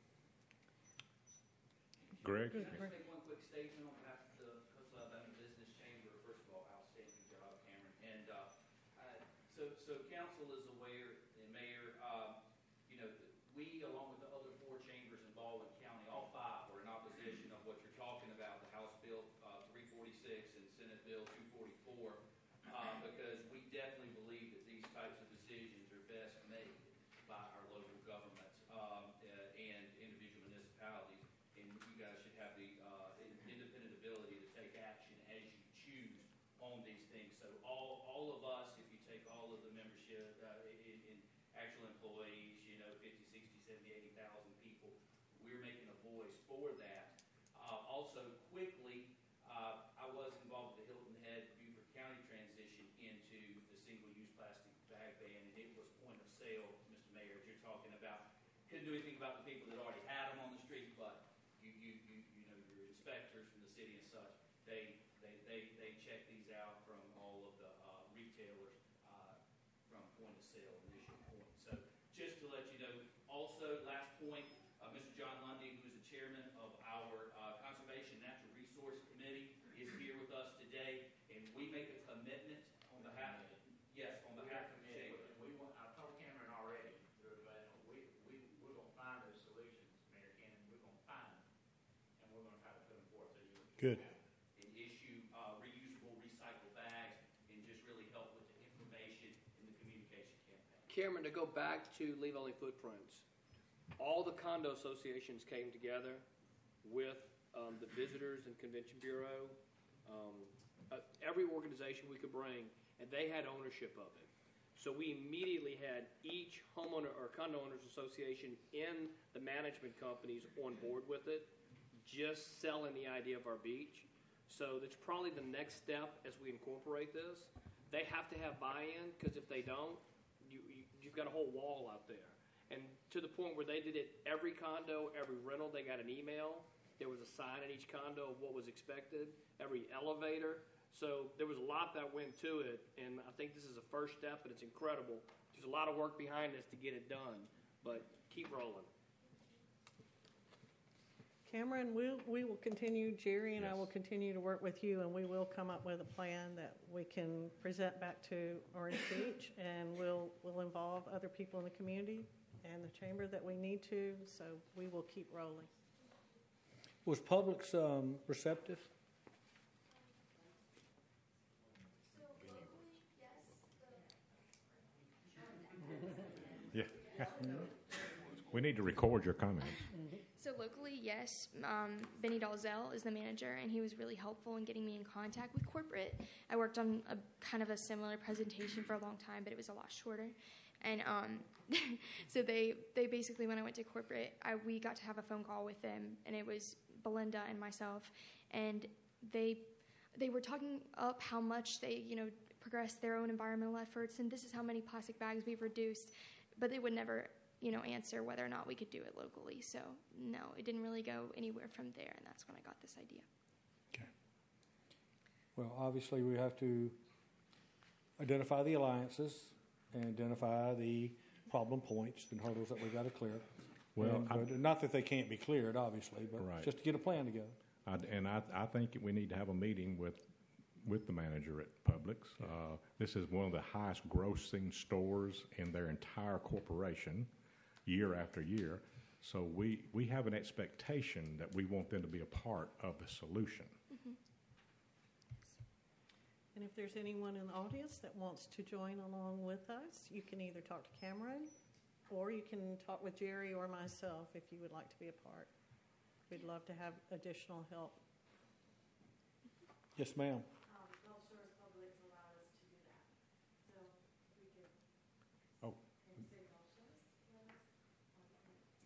Greg? Can I just make one quick statement on behalf of the Coastal Alabama Business Chamber? First of all, outstanding job, Cameron. And uh, uh, so, so council is aware, and Mayor, uh, you know, we, along with the other four chambers in Baldwin County, all five were in opposition of what you're talking about, the House Bill uh, three forty-six and Senate Bill two forty-four, uh, because we definitely believe that these types of decisions are best made by our local governments um, uh, and individual municipalities. And you guys should have the uh, independent ability to take action as you choose on these things. So all, all of us, if you take all of the membership uh, in, in actual employees, you know, fifty, sixty, seventy, eighty thousand people, we're making a voice for that. Uh, also, quickly, uh, I was involved with the Hilton Head Beaufort County transition into the single-use plastic bag ban, and it was point of sale, Mister Mayor, as you're talking about. Couldn't do anything about the people that already had them on the street, but you, you, you, you know, your inspectors from the city and such, they, they, they, they check these out from all of the uh, retailers uh, from point of sale, initial point. So just to let you know, also, last point, uh, Mister John Lundy, who is the chairman of our uh, Conservation Natural Resource Committee, is here with us today, and we make a commitment on behalf of, yes, on behalf of the chamber. We want, I told Cameron already, that we, we, we're going to find those solutions, Mayor Cannon. We're going to find them, and we're going to try to put them forth to you. Good. And issue uh, reusable, recycled bags, and just really help with the information and the communication campaign. Cameron, to go back to Leave Only Footprints, all the condo associations came together with um, the Visitors and Convention Bureau, um, uh, every organization we could bring, and they had ownership of it. So we immediately had each homeowner or condo owners association in the management companies on board with it, just selling the idea of our beach. So that's probably the next step as we incorporate this. They have to have buy-in, because if they don't, you, you, you've got a whole wall out there. And to the point where they did it, every condo, every rental, they got an email. There was a sign in each condo of what was expected, every elevator. So there was a lot that went to it, and I think this is a first step, and it's incredible. There's a lot of work behind this to get it done, but keep rolling. Cameron, we'll, we will continue, Jerry and I Yes. will continue to work with you, and we will come up with a plan that we can present back to Orange Beach, and we'll, we'll involve other people in the community and the chamber that we need to, so we will keep rolling. Was Publix um, receptive? Yeah. We need to record your comments. So locally, yes, um, Benny Dalzell is the manager, and he was really helpful in getting me in contact with corporate. I worked on a kind of a similar presentation for a long time, but it was a lot shorter. And um, so they they basically, when I went to corporate, I, we got to have a phone call with them, and it was Belinda and myself, and they they were talking up how much they you know progressed their own environmental efforts, and this is how many plastic bags we've reduced, but they would never you know answer whether or not we could do it locally. So no, it didn't really go anywhere from there, and that's when I got this idea. Okay. Well, obviously we have to identify the alliances and identify the problem points and hurdles that we've got to clear. Well, and, I- but not that they can't be cleared, obviously, but Right. just to get a plan together. I, and I, I think we need to have a meeting with with the manager at Publix. Uh, this is one of the highest grossing stores in their entire corporation, year after year. So we, we have an expectation that we want them to be a part of the solution. Mm-hmm. And if there's anyone in the audience that wants to join along with us, you can either talk to Cameron or you can talk with Jerry or myself if you would like to be a part. We'd love to have additional help. Yes, ma'am. Um,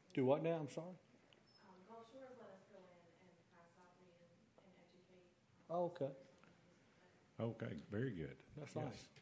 Do what now? I'm sorry. Gulf Shores let us go in and class operate and, and educate. Oh, okay. Okay, very good. That's Yes. nice.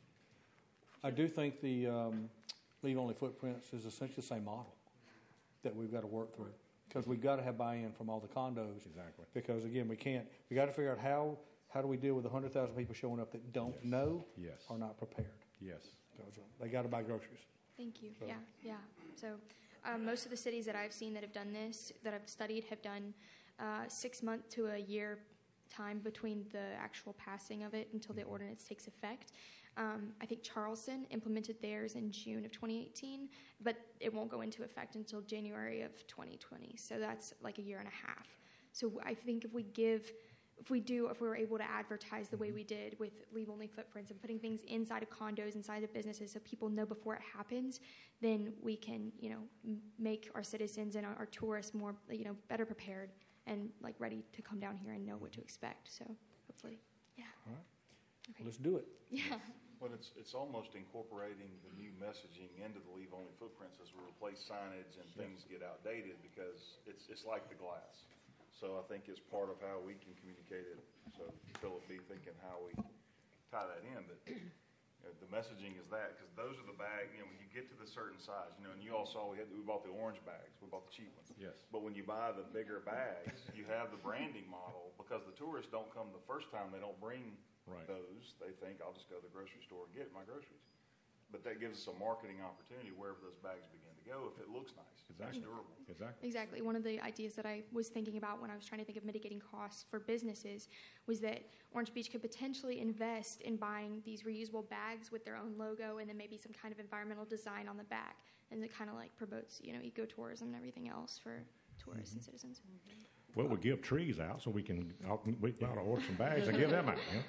I do think the um, Leave Only Footprints is essentially the same model that we've got to work through, because we've got to have buy-in from all the condos. Exactly. Because again, we can't. We got to figure out how how do we deal with the hundred thousand people showing up that don't Yes. know, Yes. are not prepared. Yes. Because uh, they got to buy groceries. Thank you. So- Yeah, yeah. So um, most of the cities that I've seen that have done this, that I've studied, have done uh, six month to a year time between the actual passing of it until the ordinance takes effect. Um, I think Charleston implemented theirs in June of twenty eighteen, but it won't go into effect until January of twenty twenty. So that's like a year and a half. So I think if we give, if we do, if we were able to advertise the way we did with Leave Only Footprints and putting things inside of condos, inside of businesses, so people know before it happens, then we can, you know, m- make our citizens and our, our tourists more, you know, better prepared and like ready to come down here and know what to expect. So hopefully, yeah. All right. Okay. Let's do it. Yeah. Well, it's, it's almost incorporating the new messaging into the Leave Only Footprints as we replace signage and things get outdated, because it's, it's like the glass. So I think it's part of how we can communicate it. So Philip be thinking how we tie that in, but you know, the messaging is that, because those are the bags, you know, when you get to the certain size, you know, and you all saw we had, we bought the orange bags, we bought the cheap ones. Yes. But when you buy the bigger bags, you have the branding model, because the tourists don't come the first time, they don't bring Right. those. They think, I'll just go to the grocery store and get my groceries. But that gives us a marketing opportunity wherever those bags begin to go, if it looks nice, if it's durable. Exactly. Exactly. One of the ideas that I was thinking about when I was trying to think of mitigating costs for businesses was that Orange Beach could potentially invest in buying these reusable bags with their own logo and then maybe some kind of environmental design on the back. And it kind of like promotes, you know, ecotourism and everything else for tourists and citizens. Well, we give trees out so we can we ought to order some bags and give them out. Yeah?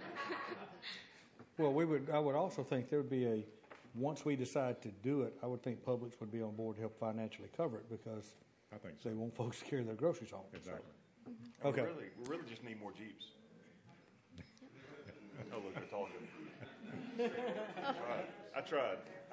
Well, we would. I would also think there would be a. Once we decide to do it, I would think Publix would be on board to help financially cover it, because I think they want folks to carry their groceries home. Exactly. So. And Okay. We really, we really just need more Jeeps. Oh, look, they're talking. I tried. I tried.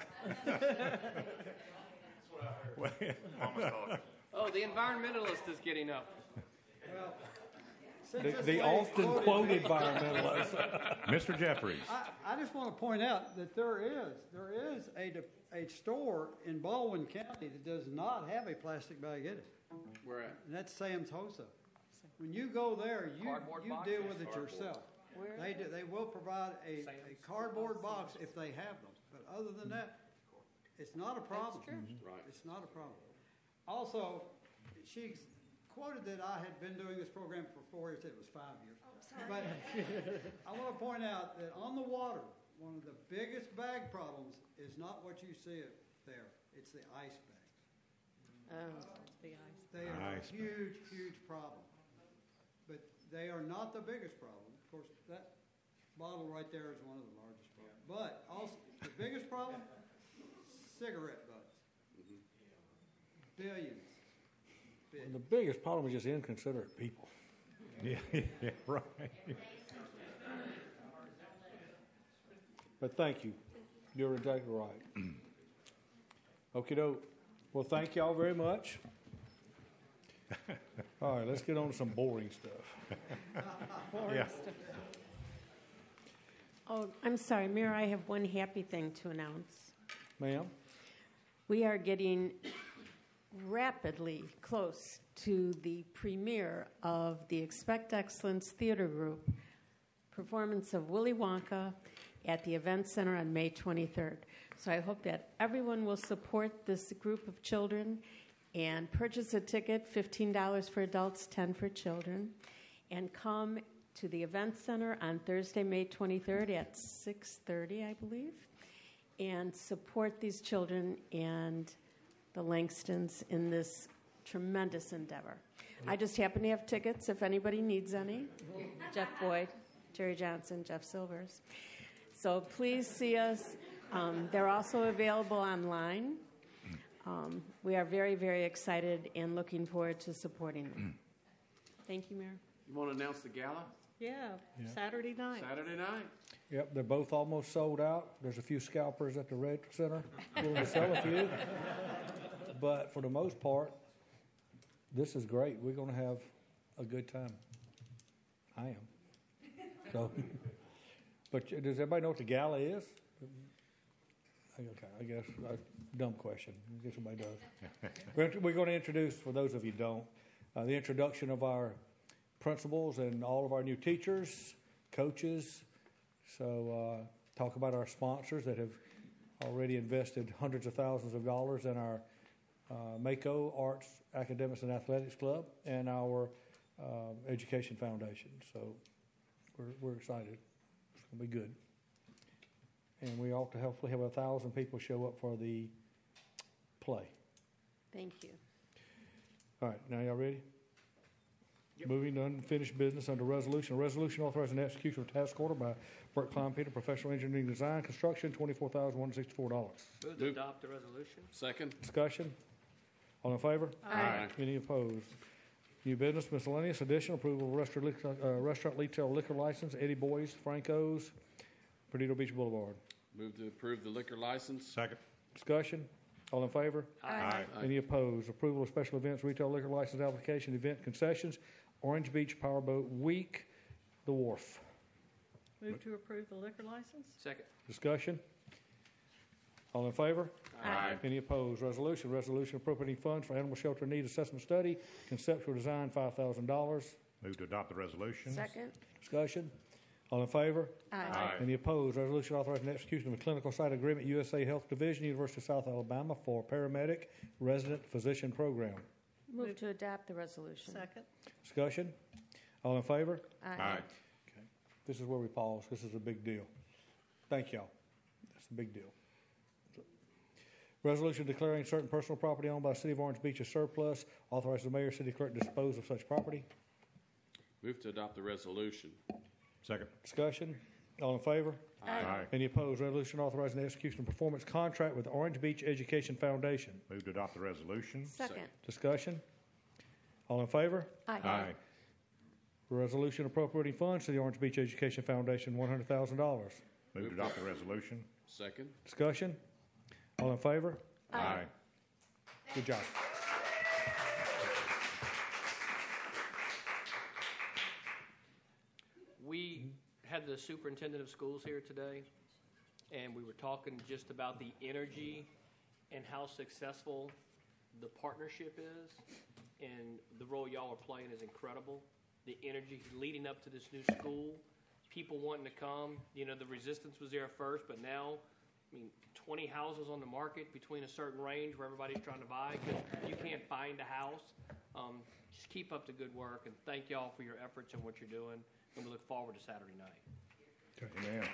That's what I heard. Mama's talking. Oh, the environmentalist is getting up. Well, The, the often quoted environmentalist. Mister Jeffries. I, I just want to point out that there is there is a de- a store in Baldwin County that does not have a plastic bag in it. Where at? And that's Sam's Hosa. When you go there, you Cardboard you boxes? deal with it Cardboard. yourself. They do, they will provide a, a cardboard box if they have them, but other than that, it's not a problem. Right. It's not a problem. Also, she quoted that I had been doing this program for four years. It was five years. But I want to point out that on the water, one of the biggest bag problems is not what you see it there. It's the ice bags. Oh, the ice. They are Ice a huge, huge problem. But they are not the biggest problem. Of course, that bottle right there is one of the largest problems. But also, the biggest problem, cigarette butts. Billions. And the biggest problem is just inconsiderate people. Yeah, yeah, right. But thank you. You're exactly right. Okie doke. Well, thank y'all very much. All right, let's get on to some boring stuff. Boring Yeah. stuff. Oh, I'm sorry, Mayor, I have one happy thing to announce. Ma'am? We are getting rapidly close to the premiere of the Expect Excellence Theater Group performance of Willy Wonka at the Event Center on May twenty-third. So I hope that everyone will support this group of children and purchase a ticket, fifteen dollars for adults, ten dollars for children, and come to the Event Center on Thursday, May twenty-third at six thirty, I believe, and support these children and the Langstons in this tremendous endeavor. I just happen to have tickets if anybody needs any. Jeff Boyd, Jerry Johnson, Jeff Silvers. So please see us. Um, they're also available online. Um, we are very, very excited and looking forward to supporting them. Thank you, Mayor. You want to announce the gala? Yeah, Yeah. Saturday night. Saturday night. Yep, they're both almost sold out. There's a few scalpers at the Red Center willing to sell a few. But for the most part, this is great. We're going to have a good time. I am. So, but does everybody know what the gala is? Okay, I guess a dumb question. I guess everybody does. we're, we're going to introduce, for those of you who don't, uh, the introduction of our principals and all of our new teachers, coaches. So, uh, talk about our sponsors that have already invested hundreds of thousands of dollars in our uh, Mako Arts, Academics, and Athletics Club and our uh, Education Foundation. So, we're, we're excited. It's going to be good. And we ought to hopefully have a thousand people show up for the play. Thank you. All right, now y'all ready? Yep. Moving to unfinished business under resolution. A resolution authorizing the execution of task order by Burt Kleinpeter, Professional Engineering Design, Construction, twenty-four thousand one hundred sixty-four dollars. Move to adopt the resolution. Second. Discussion? All in favor? Aye. Any opposed? New business miscellaneous addition, approval of restaurant, uh, restaurant retail liquor license, Eddie Boy's, Franco's, Perdido Beach Boulevard. Move to approve the liquor license. Second. Discussion? All in favor? Aye. Any opposed? Approval of special events retail liquor license application, event concessions, Orange Beach Powerboat Week, The Wharf. Move to approve the liquor license? Second. Discussion? All in favor? Aye. Any opposed? Resolution. Resolution appropriating funds for animal shelter need assessment study, conceptual design, five thousand dollars. Move to adopt the resolution. Second. Discussion? All in favor? Aye. Aye. Any opposed? Resolution authorizing the execution of a clinical site agreement, U S A Health Division, University of South Alabama, for paramedic resident physician program. Move to adopt the resolution. Second. Discussion? All in favor? Aye. Aye. Okay. This is where we pause. This is a big deal. Thank y'all. That's a big deal. Resolution declaring certain personal property owned by the City of Orange Beach as surplus, authorizes the mayor, city clerk to dispose of such property. Move to adopt the resolution. Second. Discussion? All in favor? Aye. Any opposed? Resolution authorizing the execution of performance contract with the Orange Beach Education Foundation. Move to adopt the resolution. Second. Discussion? All in favor? Aye. Aye. Resolution appropriating funds to the Orange Beach Education Foundation, one hundred thousand dollars. Move to adopt the resolution. Second. Discussion? All in favor? Aye. Good job. We had the superintendent of schools here today, and we were talking just about the energy and how successful the partnership is, and the role y'all are playing is incredible. The energy leading up to this new school, people wanting to come. You know, the resistance was there at first, but now, I mean, twenty houses on the market between a certain range where everybody's trying to buy because you can't find a house. Um, just keep up the good work, and thank y'all for your efforts and what you're doing, and we look forward to Saturday night. Amen.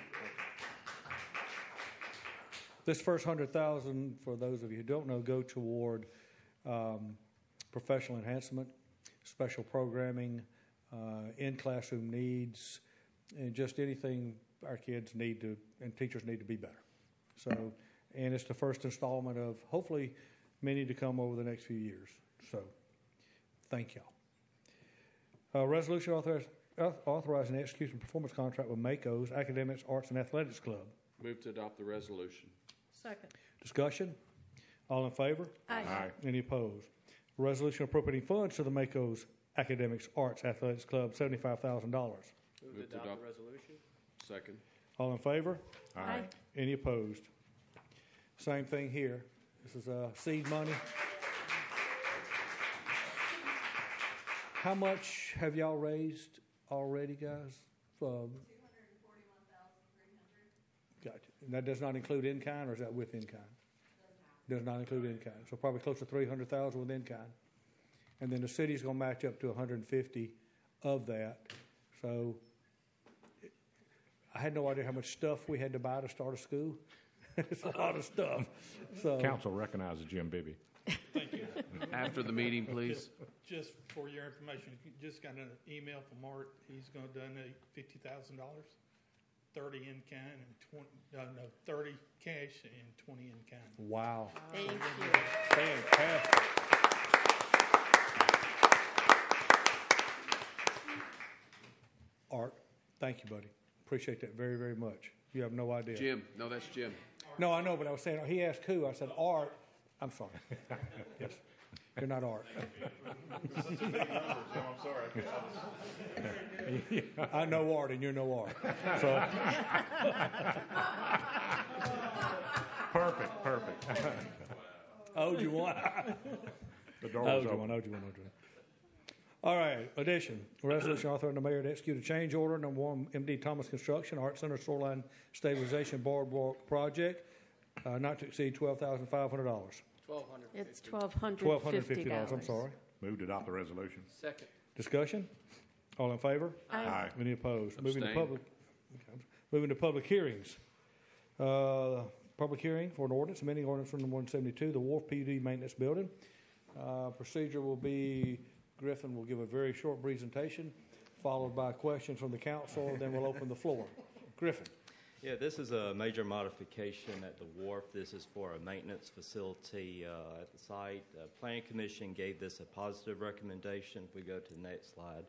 This first hundred thousand, for those of you who don't know, go toward um, professional enhancement, special programming, uh, in classroom needs, and just anything our kids need to and teachers need to be better. So, and it's the first installment of hopefully many to come over the next few years. So, thank y'all. Uh, resolution authoriz- authorizing the execution of performance contract with Mako's Academics, Arts, and Athletics Club. Move to adopt the resolution. Second. Discussion? All in favor? Aye. Aye. Any opposed? Resolution appropriating funds to the Mako's Academics, Arts, Athletics Club, seventy-five thousand dollars. Move Move to to adopt adopt. the resolution. Second. All in favor? Aye. Any opposed? Same thing here. This is uh, seed money. How much have y'all raised already, guys? Um, Gotcha. And that does not include in-kind, or is that with in-kind? Does not include in-kind. So probably close to three hundred thousand with in-kind. And then the city's going to match up to one hundred fifty of that. So I had no idea how much stuff we had to buy to start a school. It's a lot of stuff. So Council recognizes Jim Bibby. Thank you. After the meeting, please. Just for your information, just got an email from Art. He's going to donate fifty thousand dollars, thirty in kind and twenty. Uh, no, thirty cash and twenty in kind. Wow. Thank you. Fantastic. Art, thank you, buddy. Appreciate that very, very much. You have no idea. Jim. No, that's Jim. No, I know, but I was saying, he asked who. I said, Art. I'm sorry. Yes. You're not Art. Such a big number, Jim, I'm sorry. I know Art, and you know Art. So. Perfect, perfect. Owed you one. The door was Owed you open. one, owed you one, owed you one. All right, addition, resolution authorizing the mayor to execute a change order number one, M D Thomas Construction, Art Center Shoreline Stabilization Boardwalk Project, uh, not to exceed twelve thousand five hundred dollars. Twelve hundred. It's twelve hundred Twelve hundred fifty fifty dollars, dollars. I'm sorry. Move to adopt the resolution. Second. Discussion? All in favor? Aye. Aye. Any opposed? Moving to Abstain. public, moving to public hearings. Uh, Public hearing for an ordinance, amending ordinance number one seventy-two, the Wharf P U D Maintenance Building. Uh, Procedure will be, Griffin will give a very short presentation, followed by questions from the council, then we'll open the floor. Griffin. Yeah, this is a major modification at the wharf. This is for a maintenance facility uh, at the site. The Planning Commission gave this a positive recommendation. If we go to the next slide.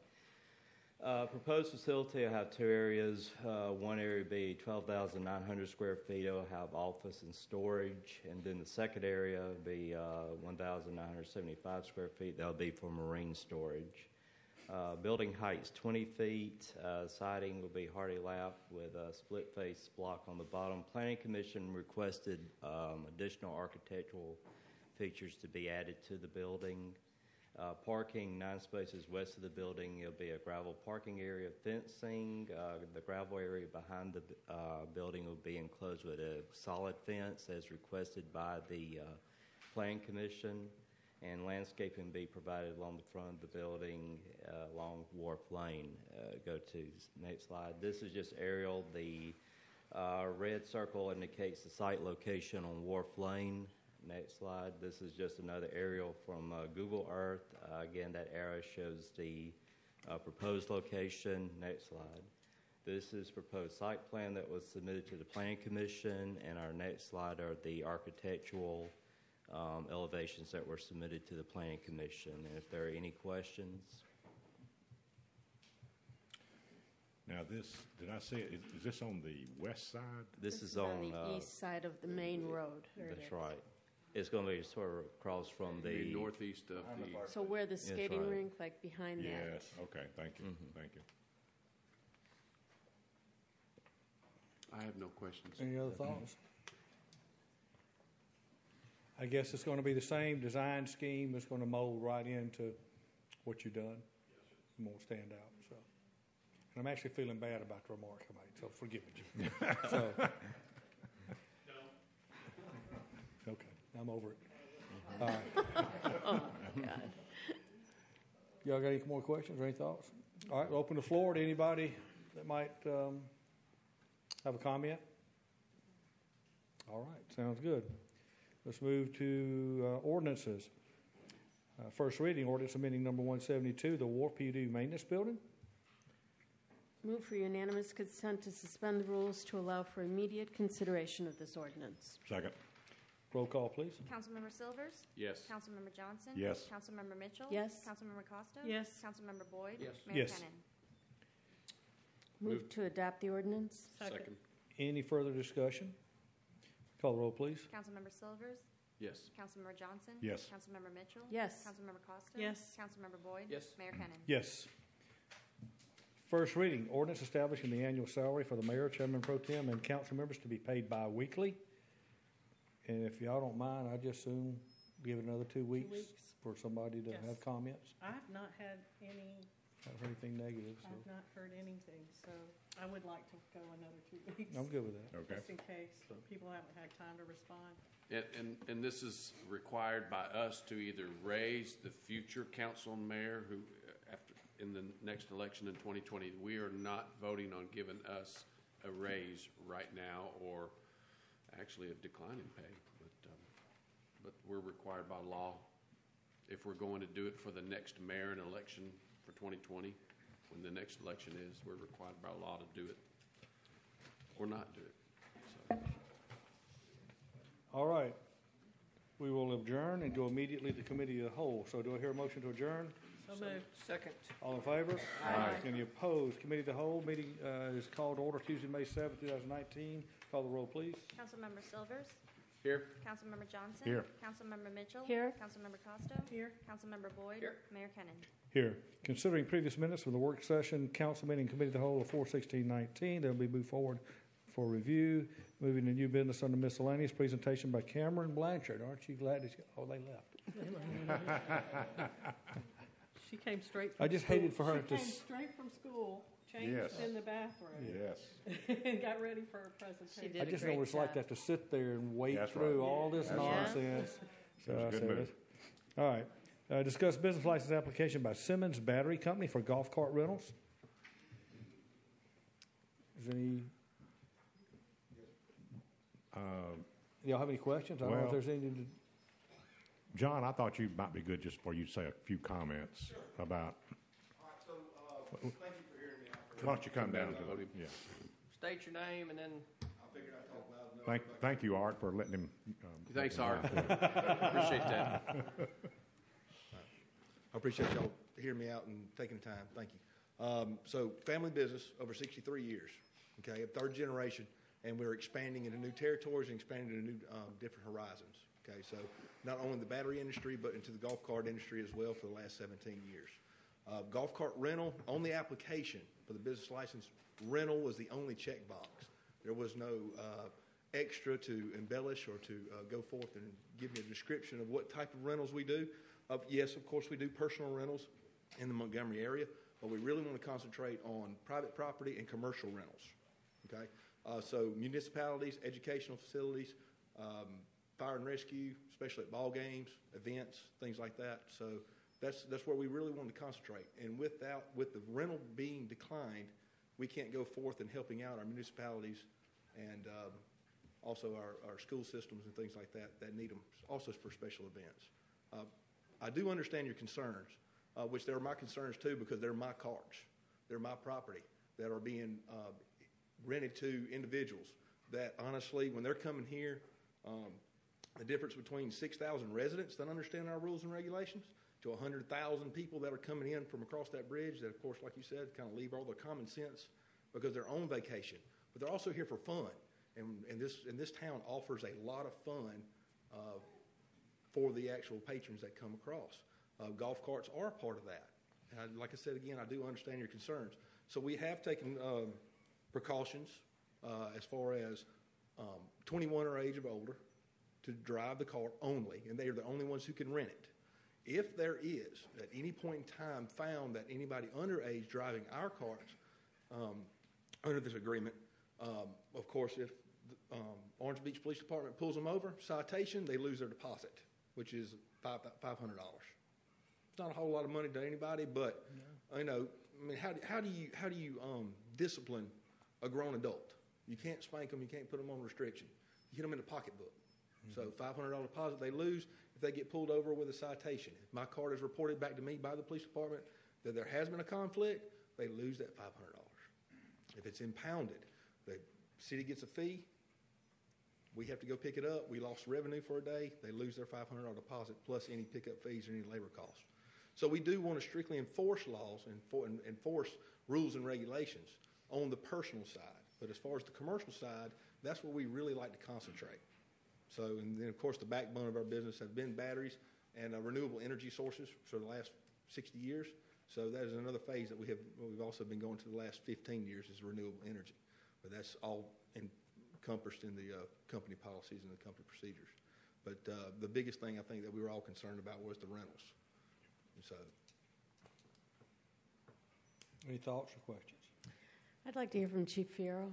Uh, proposed facility will have two areas. Uh, one area will be twelve thousand nine hundred square feet. It will have office and storage. And then the second area will be uh, one thousand nine hundred seventy-five square feet. That will be for marine storage. Uh, building height's twenty feet. Uh, siding will be hardy lap with a split face block on the bottom. Planning Commission requested um, additional architectural features to be added to the building. Uh, parking, nine spaces west of the building. It'll be a gravel parking area, fencing. Uh, the gravel area behind the uh, building will be enclosed with a solid fence as requested by the uh, Planning Commission. And landscaping be provided along the front of the building uh, along Wharf Lane. Uh, go to next slide. This is just aerial. The uh, red circle indicates the site location on Wharf Lane. Next slide. This is just another aerial from uh, Google Earth. Uh, again, that arrow shows the uh, proposed location. Next slide. This is proposed site plan that was submitted to the Planning Commission, and our next slide are the architectural um, elevations that were submitted to the Planning Commission. And if there are any questions. Now, this, did I say, it? Is, is this on the west side? This, This is is on, on the uh, east side of the main road. That's right. It's going to be sort of across from the The northeast of the. So where the skating right. rink, like behind that. Yes, okay, thank you, Mhm. thank you. I have no questions. Any other thoughts? I guess it's going to be the same design scheme. It's going to mold right into what you've done. It won't stand out. So, and I'm actually feeling bad about the remark I made. So forgive me, Jim. So, okay, I'm over it. All right. Oh, my God. Y'all got any more questions or any thoughts? All right, we'll open the floor to anybody that might um, have a comment. All right, sounds good. Let's move to uh, ordinances. Uh, first reading, ordinance amending number one seventy-two, the Wharf P U D Maintenance Building. Move for unanimous consent to suspend the rules to allow for immediate consideration of this ordinance. Second. Roll call, please. Councilmember Silvers? Yes. Councilmember Johnson? Yes. Councilmember Mitchell? Yes. Councilmember Costa? Yes. Councilmember Boyd? Yes. Mayor Yes. Kennan? Move to adopt the ordinance. Second. Any further discussion? Call the roll, please. Councilmember Silvers? Yes. Councilmember Johnson? Yes. Councilmember Mitchell? Yes. Councilmember Costa? Yes. Councilmember Boyd? Yes. Mayor Kennan? Yes. First reading, ordinance establishing the annual salary for the mayor, chairman pro tem, and council members to be paid bi-weekly. And if y'all don't mind, I just soon give it another two weeks, weeks. for somebody to Yes. have comments. I've not had any, I haven't heard anything negative, so I've not heard anything, so I would like to go another two weeks. I'm good with that. Okay. Just in case people haven't had time to respond. And, and, and this is required by us to either raise the future council and mayor who, after, in the next election in twenty twenty, we are not voting on giving us a raise right now or actually a decline in pay. But, um, but we're required by law, if we're going to do it for the next mayor and election for twenty twenty, when the next election is, we're required by law to do it or not do it. So. All right. We will adjourn and go immediately to committee of the whole. So do I hear a motion to adjourn? So moved. Second. All in favor? Aye. Any opposed? Committee of the whole meeting uh, is called to order Tuesday, May seventh, twenty nineteen. Call the roll, please. Councilmember Silvers? Here. Councilmember Johnson. Here. Councilmember Mitchell. Here. Councilmember Costo. Here. Councilmember Boyd. Here. Mayor Kennan. Here. Considering previous minutes from the work session, council meeting committee of the whole of four sixteen nineteen, they'll be moved forward for review. Moving to new business under miscellaneous, presentation by Cameron Blanchard. Aren't you glad? He's, oh, they left. She came straight I from just school. hated for her she to came s- straight from school, changed Yes. in the bathroom. Yes. and got ready for her presentation. did I a just know great what it's like to job. have to sit there and wait That's through right. all this That's right. nonsense. So It was a I good said, move. let's- all right. Uh, discuss business license application by Simmons Battery Company for golf cart rentals. Is any, Uh, y'all have any questions? I don't know if Well- there's any. to- John, I thought you might be good just for you to say a few comments about. All right, so, uh, thank you for hearing me out. Why don't you come down to the yeah? State your name and then. I figured I'd talk loud enough. Thank, thank you, Art, for letting him. Um, Thanks, let him Art. out there. Appreciate that. I appreciate y'all hearing me out and taking the time. Thank you. Um, so, family business over sixty-three years. Okay, third generation, and we're expanding into new territories and expanding into new um, different horizons. Okay, so not only the battery industry, but into the golf cart industry as well for the last seventeen years. Uh, golf cart rental on the application for the business license, rental was the only checkbox. There was no uh, extra to embellish or to uh, go forth and give me a description of what type of rentals we do. Uh, yes, of course, we do personal rentals in the Montgomery area, but we really want to concentrate on private property and commercial rentals. Okay, uh, so municipalities, educational facilities, um, fire and rescue, especially at ball games, events, things like that. So that's that's where we really want to concentrate. And without with the rental being declined, we can't go forth in helping out our municipalities and um, also our, our school systems and things like that that need them also for special events. Uh, I do understand your concerns, uh, which they're my concerns too, because they're my carts, they're my property that are being uh, rented to individuals that honestly, when they're coming here, um, the difference between six thousand residents that understand our rules and regulations to one hundred thousand people that are coming in from across that bridge that, of course, like you said, kind of leave all their common sense because they're on vacation. But they're also here for fun. And, and, this, and this town offers a lot of fun uh, for the actual patrons that come across. Uh, golf carts are a part of that. And I, like I said, again, I do understand your concerns. So we have taken um, precautions uh, as far as um, twenty-one or age of older to drive the cart only, and they are the only ones who can rent it. If there is, at any point in time, found that anybody underage driving our carts um, under this agreement, um, of course, if the um, Orange Beach Police Department pulls them over, citation, they lose their deposit, which is five hundred dollars. It's not a whole lot of money to anybody, but no. you know, I mean, how, how do you how do you um, discipline a grown adult? You can't spank them. You can't put them on restriction. You hit them in the pocketbook. Mm-hmm. So five hundred dollars deposit they lose if they get pulled over with a citation. If my card is reported back to me by the police department that there has been a conflict, they lose that five hundred dollars. If it's impounded, the city gets a fee. We have to go pick it up. We lost revenue for a day. They lose their five hundred dollars deposit plus any pickup fees or any labor costs. So we do want to strictly enforce laws and for, enforce rules and regulations on the personal side. But as far as the commercial side, that's where we really like to concentrate. So, and then of course the backbone of our business has been batteries and uh, renewable energy sources for the last sixty years. So that is another phase that we have, we've also been going to the last fifteen years is renewable energy. But that's all encompassed in the uh, company policies and the company procedures. But uh, the biggest thing I think that we were all concerned about was the rentals. And so, any thoughts or questions? I'd like to hear from Chief Fierro.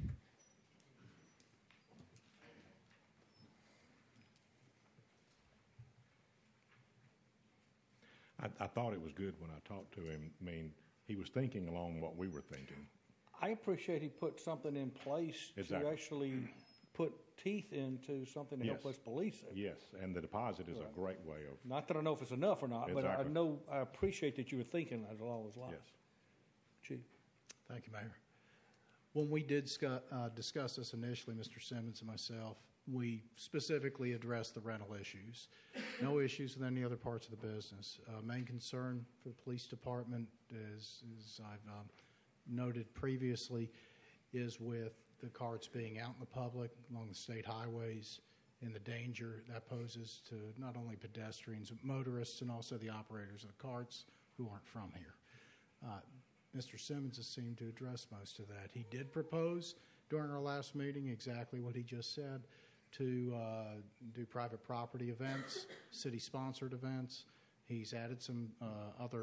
I, I thought it was good when I talked to him. I mean, he was thinking along what we were thinking. I appreciate he put something in place Exactly. to actually put teeth into something to Yes. help us police it. Yes, and the deposit is Right. a great way of. Not that I know if it's enough or not, but I Exactly. know I appreciate that you were thinking along those lines. Yes. Chief. Thank you, Mayor. When we did scu- uh, discuss this initially, Mister Simmons and myself, we specifically addressed the rental issues. No issues with any other parts of the business. Uh, main concern for the police department, is, as I've um, noted previously, is with the carts being out in the public along the state highways and the danger that poses to not only pedestrians, but motorists, and also the operators of the carts who aren't from here. Uh, Mister Simmons has seemed to address most of that. He did propose during our last meeting exactly what he just said, to uh, do private property events, city-sponsored events. He's added some uh, other,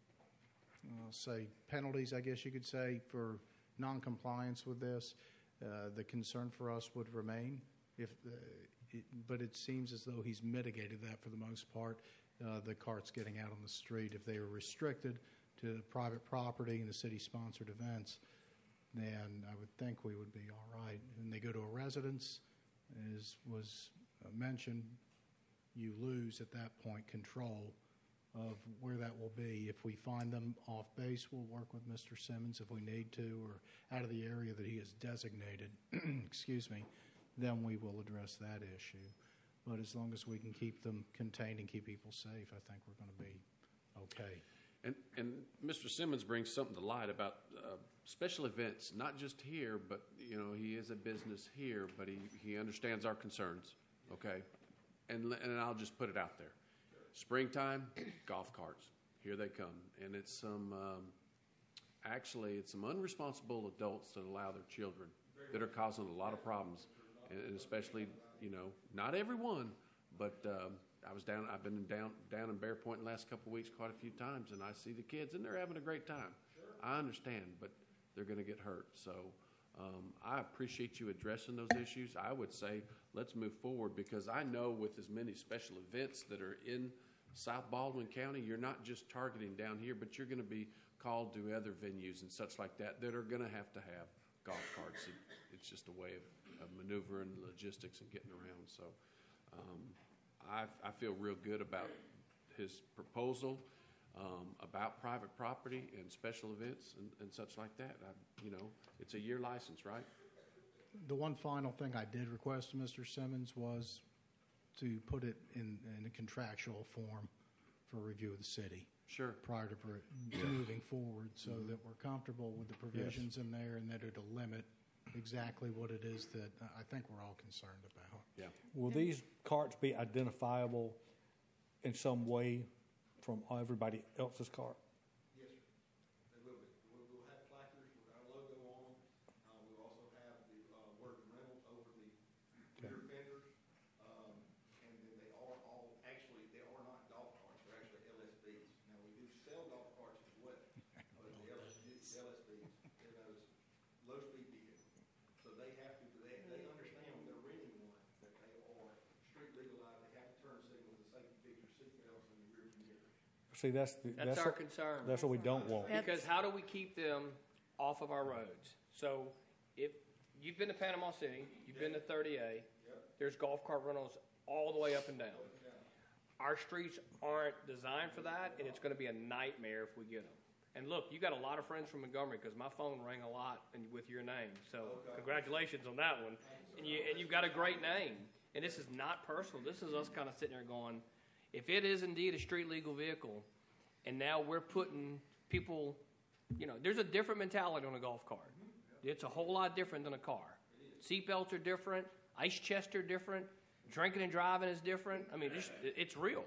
uh, say, penalties, I guess you could say, for non-compliance with this. Uh, the concern for us would remain, if, uh, it, but it seems as though he's mitigated that for the most part. Uh, the carts getting out on the street, if they were restricted to private property and the city-sponsored events, then I would think we would be all right. And they go to a residence, as was mentioned, you lose at that point control of where that will be. If we find them off base, we'll work with Mister Simmons if we need to, or out of the area that he has designated, excuse me, then we will address that issue. But as long as we can keep them contained and keep people safe, I think we're going to be okay. And, and Mister Simmons brings something to light about uh, special events, not just here, but, you know, he is a business here, but he, he understands our concerns, okay? And, and I'll just put it out there. Springtime, golf carts, here they come. And it's some, um, actually, it's some unresponsible adults that allow their children that are causing a lot of problems. And, and especially, you know, not everyone, but um, I was down, I've been down down in Bear Point the last couple of weeks quite a few times, and I see the kids, and they're having a great time. Sure. I understand, but they're going to get hurt. So um, I appreciate you addressing those issues. I would say let's move forward, because I know with as many special events that are in South Baldwin County, you're not just targeting down here, but you're going to be called to other venues and such like that that are going to have to have golf carts. It, it's just a way of, of maneuvering logistics and getting around. So um, I, I feel real good about his proposal um, about private property and special events and, and such like that. I, you know, it's a year license, right? The one final thing I did request to Mister Simmons was to put it in, in a contractual form for review of the city. Sure. Prior to pr- Yeah. moving forward, so mm-hmm. that we're comfortable with the provisions Yes. in there, and that it'll limit exactly what it is that I think we're all concerned about. Yeah. Will these carts be identifiable in some way from everybody else's cart? Yes, sir. They will be. We'll, we'll have placards with our logo on them. Uh, we'll also have the uh, word Reynolds over the rear fenders. Um, and then they are all, actually, they are not golf carts. They're actually L S Vs. Now, we do sell golf carts as well. But the L S Vs, they're those low-speed vehicles. So they have to, they, they understand when they're renting one that they are street legalized. They have to turn signals, the safety features, seat belts, and the rear view mirrors. See, that's the, That's, that's our what, concern. That's what we don't want. Because how do we keep them off of our roads? So if you've been to Panama City, you've been to thirty A, there's golf cart rentals all the way up and down. Our streets aren't designed for that, and it's going to be a nightmare if we get them. And look, you got a lot of friends from Montgomery, because my phone rang a lot and with your name. So congratulations on that one. And, you, and you've got a great name. And this is not personal. This is us kind of sitting there going, if it is indeed a street legal vehicle, and now we're putting people, you know, there's a different mentality on a golf cart. It's a whole lot different than a car. Seatbelts are different. Ice chests are different. Drinking and driving is different. I mean, it's, it's real.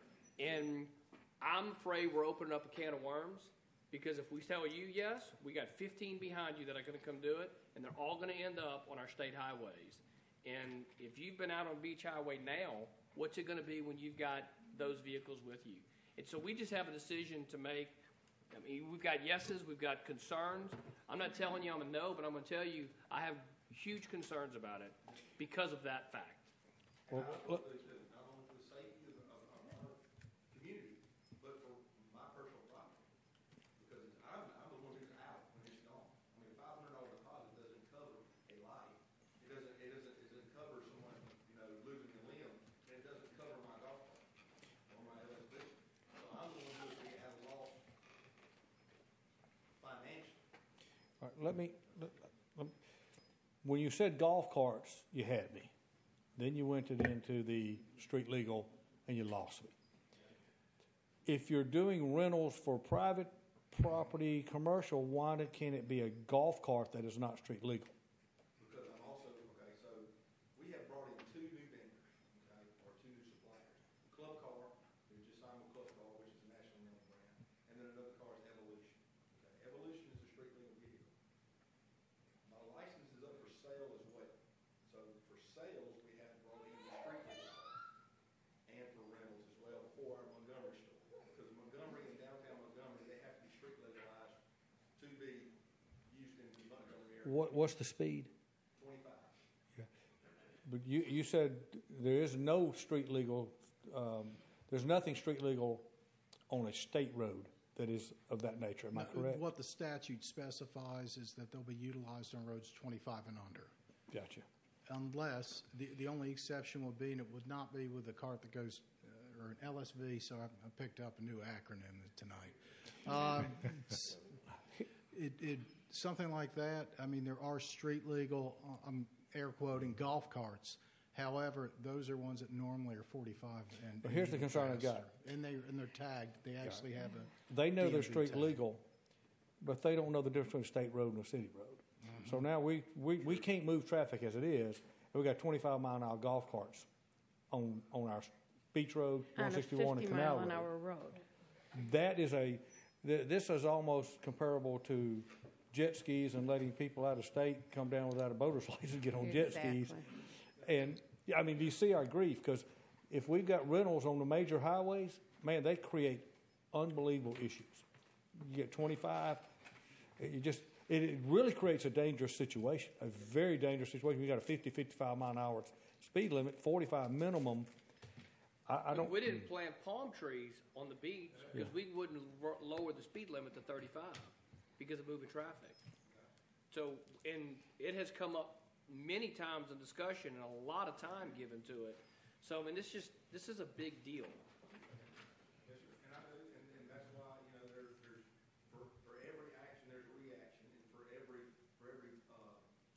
And I'm afraid we're opening up a can of worms, because if we tell you yes, we got fifteen behind you that are going to come do it, and they're all going to end up on our state highways. And if you've been out on Beach Highway now, what's it going to be when you've got those vehicles with you? And so we just have a decision to make. I mean, we've got yeses, we've got concerns. I'm not telling you I'm a no, but I'm going to tell you I have huge concerns about it because of that fact. Well, look, Not only for the safety of, of, of our community, but for my personal property. Because I'm, I'm the one who's out when it's gone. I mean, a five hundred dollar deposit doesn't cover a life. It doesn't, it doesn't, it doesn't cover someone, you know, losing a limb, and it doesn't cover my golf cart or my L S V. So I'm the one who's be at a loss financially. all right, let me, let, let, when you said golf carts, you had me. Then you went it into the street legal, and you lost me. If you're doing rentals for private property, commercial, why can't it be a golf cart that is not street legal? Because I'm also, okay, so we have brought in two new vendors. What, what's the speed? twenty-five. Yeah. But you, you said there is no street legal, um, there's nothing street legal on a state road that is of that nature. Am I No, correct? What the statute specifies is that they'll be utilized on roads twenty-five and under. Gotcha. Unless, the, the only exception would be, and it would not be with a cart that goes, uh, or an L S V, so I, I picked up a new acronym tonight. Um, s- it, it, something like that, I mean, there are street legal, uh, I'm air quoting, golf carts. However, those are ones that normally are forty-five and. But here's the and concern I've got. faster. And they, and they're tagged, they actually have a. They know they're D M V street tag. legal, but they don't know the difference between a state road and a city road. So now we, we, we can't move traffic as it is. And we got twenty-five mile an hour golf carts on, on our beach road, On one a sixty-one and fifty Canal mile an Road. hour road. That is a, th- this is almost comparable to jet skis and letting people out of state come down without a boater's license and get on jet skis. Exactly. And, yeah, I mean, do you see our grief? Because if we've got rentals on the major highways, man, they create unbelievable issues. You get twenty-five, you just, it, it really creates a dangerous situation, a very dangerous situation. You got a fifty, fifty-five mile an hour speed limit, forty-five minimum. I, I don't. We didn't plant palm trees on the beach because Yeah. we wouldn't ro- lower the speed limit to thirty-five because of moving traffic. So, and it has come up many times in discussion and a lot of time given to it. So, I mean, this just this is a big deal. Yes, sir. And, I, and, and that's why, you know, there, there's, for, for every action, there's a reaction, and for every, for every, uh,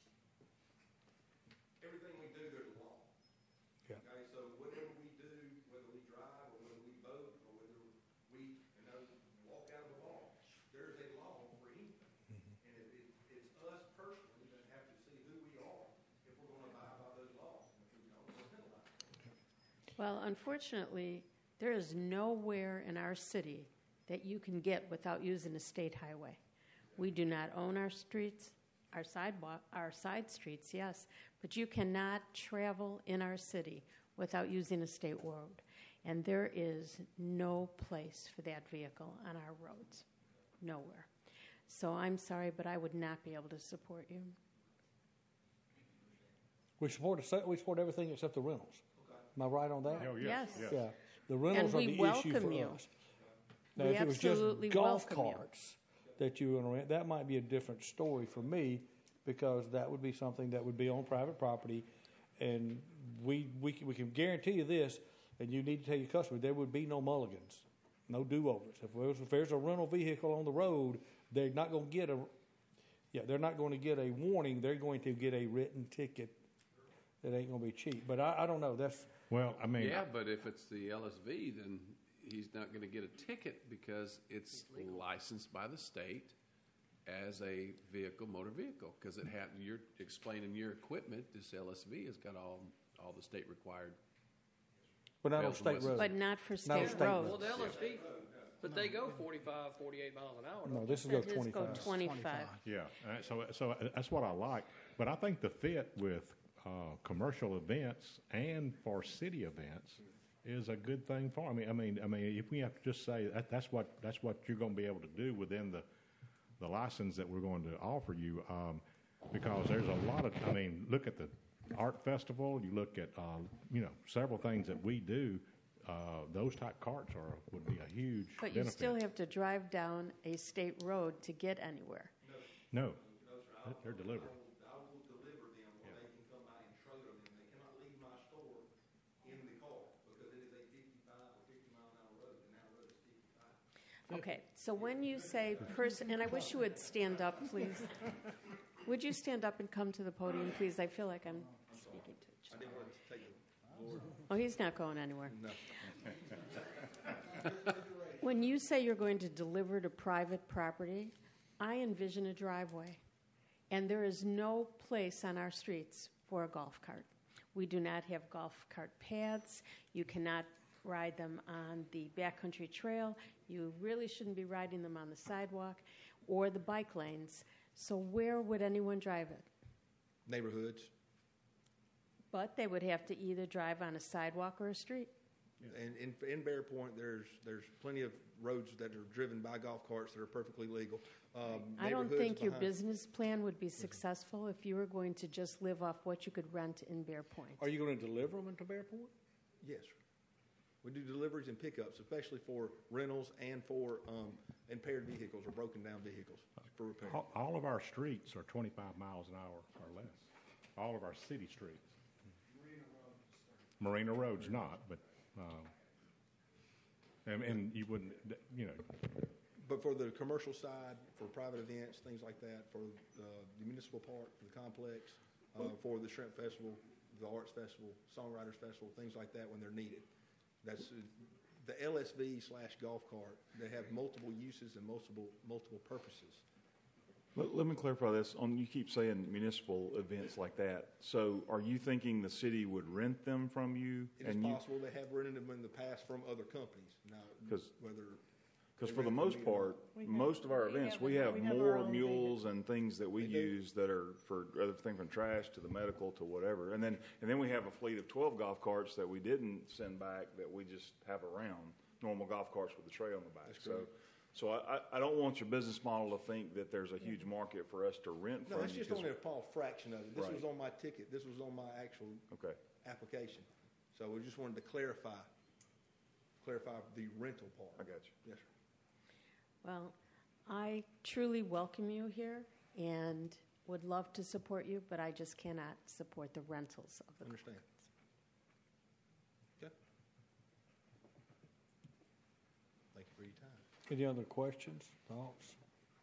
everything we do, there's a law. Yeah. Okay, so whatever we do, whether we drive or whether we vote or whether we, you know, walk out of the law, there's a law for anything. And it, it, it's us personally that have to see who we are if we're going to abide by those laws. And if we don't, we're penalized. Well, unfortunately, there is nowhere in our city that you can get without using a state highway. We do not own our streets, our sidewalk, our side streets, yes, but you cannot travel in our city without using a state road. And there is no place for that vehicle on our roads, nowhere. So I'm sorry, but I would not be able to support you. We support, we support everything except the rentals. Am I right on that? Oh, yes, yes. Yeah. The rentals And are we the issue welcome for you. us. Now, We if it was absolutely just golf welcome you. carts that you were going to rent, that might be a different story for me because that would be something that would be on private property. And we, we, can, we can guarantee you this, and you need to tell your customer, there would be no mulligans, no do-overs. If there's, if there's a rental vehicle on the road, they're not going to get a, yeah, they're not going to get a warning. They're going to get a written ticket that ain't going to be cheap. But I, I don't know. That's well, I mean, Yeah, but if it's the L S V, then he's not going to get a ticket because it's licensed by the state as a vehicle, motor vehicle, because it had, you're explaining your equipment, this L S V has got all, all the state required. But not on bells and state whistles. roads. But not for Not state on state roads. Well, the L S V, but they go forty-five, forty-eight miles an hour. No, don't this they? is go That is go twenty-five. twenty-five. Yeah, uh, so so uh, that's what I like. But I think the fit with uh, commercial events and for city events is a good thing for. I mean, I mean, I mean, if we have to just say that that's what that's what you're going to be able to do within the the license that we're going to offer you, um, because there's a lot of. I mean, look at the art festival. You look at uh, you know several things that we do. Uh, those type carts are would be a huge But you benefit. still have to drive down a state road to get anywhere. no, they're delivered. I will deliver them or they can come by and trailer them. They cannot leave my store in the car because it is a fifty-five or fifty mile an hour road and that road is fifty-five. Okay, so when you say person, and I wish you would stand up, please. Would you stand up and come to the podium, please? I feel like I'm speaking to each I other. didn't want to take the board. Oh, he's not going anywhere. No. When you say you're going to deliver to private property, I envision a driveway, and there is no place on our streets for a golf cart. We do not have golf cart paths. You cannot ride them on the backcountry trail. You really shouldn't be riding them on the sidewalk or the bike lanes. So where would anyone drive it? Neighborhoods. But they would have to either drive on a sidewalk or a street. And in, in Bear Point, there's there's plenty of roads that are driven by golf carts that are perfectly legal. Um, I don't neighborhoods think your behind- business plan would be successful if you were going to just live off what you could rent in Bear Point. Are you going to deliver them into Bear Point? Yes, sir. We do deliveries and pickups, especially for rentals and for um, impaired vehicles or broken down vehicles for repair. All, all of our streets are twenty-five miles an hour or less. All of our city streets. Marina Road's not, but, uh, and, and you wouldn't, you know. But for the commercial side, for private events, things like that, for uh, the municipal park, for the complex, uh, for the Shrimp Festival, the Arts Festival, Songwriters Festival, things like that when they're needed. That's uh, the L S V slash golf cart. They have multiple uses and multiple multiple purposes. Let, let me clarify this. On you keep saying municipal events like that. So, are you thinking the city would rent them from you? It is and you, possible they have rented them in the past from other companies. Now, 'Cause- whether Because they for the rent most from me or part, not. most of our we events, have we a- have we have our more own mules and things that we use that are for everything from trash to the medical to whatever. And then and then we have a fleet of twelve golf carts that we didn't send back that we just have around, normal golf carts with a tray on the back. That's So. correct. So I, I I don't want your business model to think that there's a huge market for us to rent No, from it's you. just 'cause- only a small fraction of it. This Right. was on my ticket. This was on my actual Okay. application. So we just wanted to clarify, clarify the rental part. I got you. Yes, sir. Well, I truly welcome you here and would love to support you, but I just cannot support the rentals of the Understand. Okay. Thank you for your time. Any other questions, thoughts?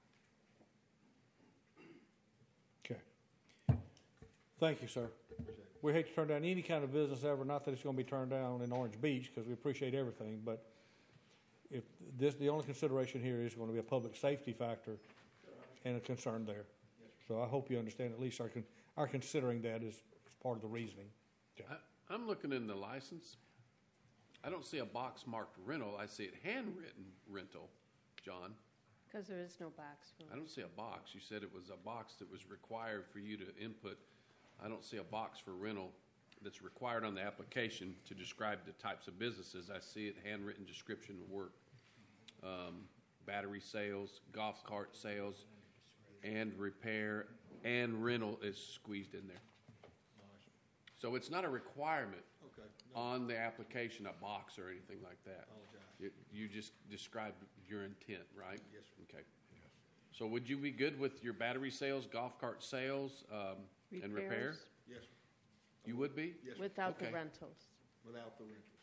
Okay. Thank you, sir. We hate to turn down any kind of business ever, not that it's going to be turned down in Orange Beach, because we appreciate everything, but if this, the only consideration here is going to be a public safety factor and a concern there. So I hope you understand, at least our, con- our considering that is, is part of the reasoning. I, I'm looking in the license. I don't see a box marked rental. I see it handwritten rental, John. Because there is no box. for I don't see a box. You said it was a box that was required for you to input. I don't see a box for rental that's required on the application to describe the types of businesses. I see it handwritten description of work. Um, battery sales, golf cart sales, and repair, and rental is squeezed in there. So it's not a requirement Okay. on the application, a box or anything like that. You, you just described your intent, right? Yes, sir. Okay. So would you be good with your battery sales, golf cart sales, um, and repair? Repairs. Yes, sir. You would be? Yes, sir. Without the Okay. rentals. Without the rentals.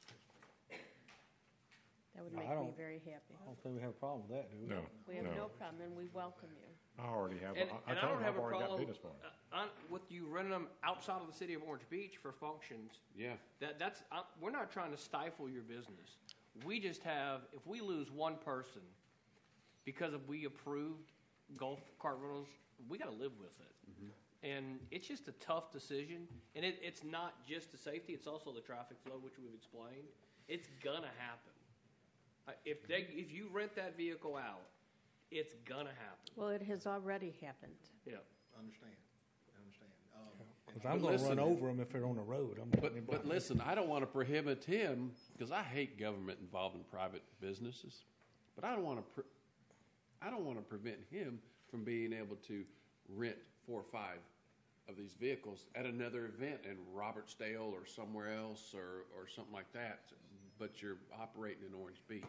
That would No, make I me don't- very happy. I don't think we have a problem with that, do we? No. We have no. no problem, and we welcome you. I already have. And, I, I and I told don't him have I've a already got problem business for 'em. uh, on, with you renting them outside of the city of Orange Beach for functions. Yeah. That that's uh, we're not trying to stifle your business. We just have if we lose one person because of we approved golf cart rentals, we got to live with it. And it's just a tough decision. And it, it's not just the safety; it's also the traffic flow, which we've explained. It's gonna happen. Uh, If they if you rent that vehicle out, it's gonna happen. Well, it has already happened. Yeah. I understand. I understand. Um, Because I'm But going to run listen- over them if they're on the road. I'm But, but listen, I don't want to prohibit him, because I hate government involved in private businesses, but I don't want to, pre- I don't want to prevent him from being able to rent four or five of these vehicles at another event in Robertsdale or somewhere else or, or something like that, but you're operating in Orange Beach.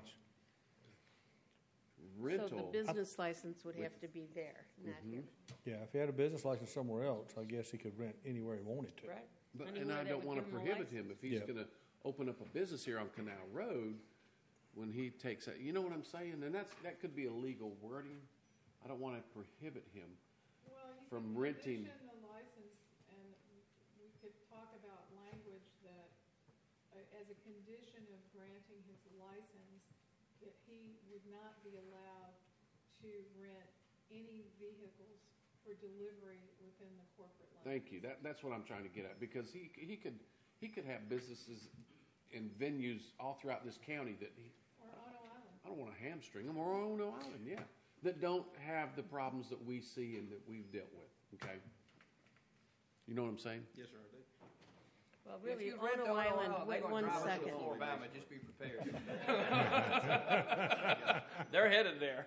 Rental. So the business license would with- have to be there, not Mhm. here. Yeah, if he had a business license somewhere else, I guess he could rent anywhere he wanted to. Right. But, and Anywhere I that don't would want to give him a prohibit him license. if he's Yeah. going to open up a business here on Canal Road. When he takes that, you know what I'm saying, and that's that could be a legal wording. I don't want to prohibit him Well, you from could renting. condition the license, and we could talk about language that, uh, as a condition of granting his license, that he would not be allowed to rent any vehicles for delivery within the corporate line. Thank you. That that's what I'm trying to get at, because he he could he could have businesses and venues all throughout this county that he, Or Otto Island. I don't want to hamstring them, or on Oak Island, yeah, that don't have the problems that we see and that we've dealt with. Okay, you know what I'm saying? Yes, sir, I do. Well, If really, you rent Ono the Ono Island, Island, wait they're one gonna drive us to second. Alabama, just be prepared. They're headed there.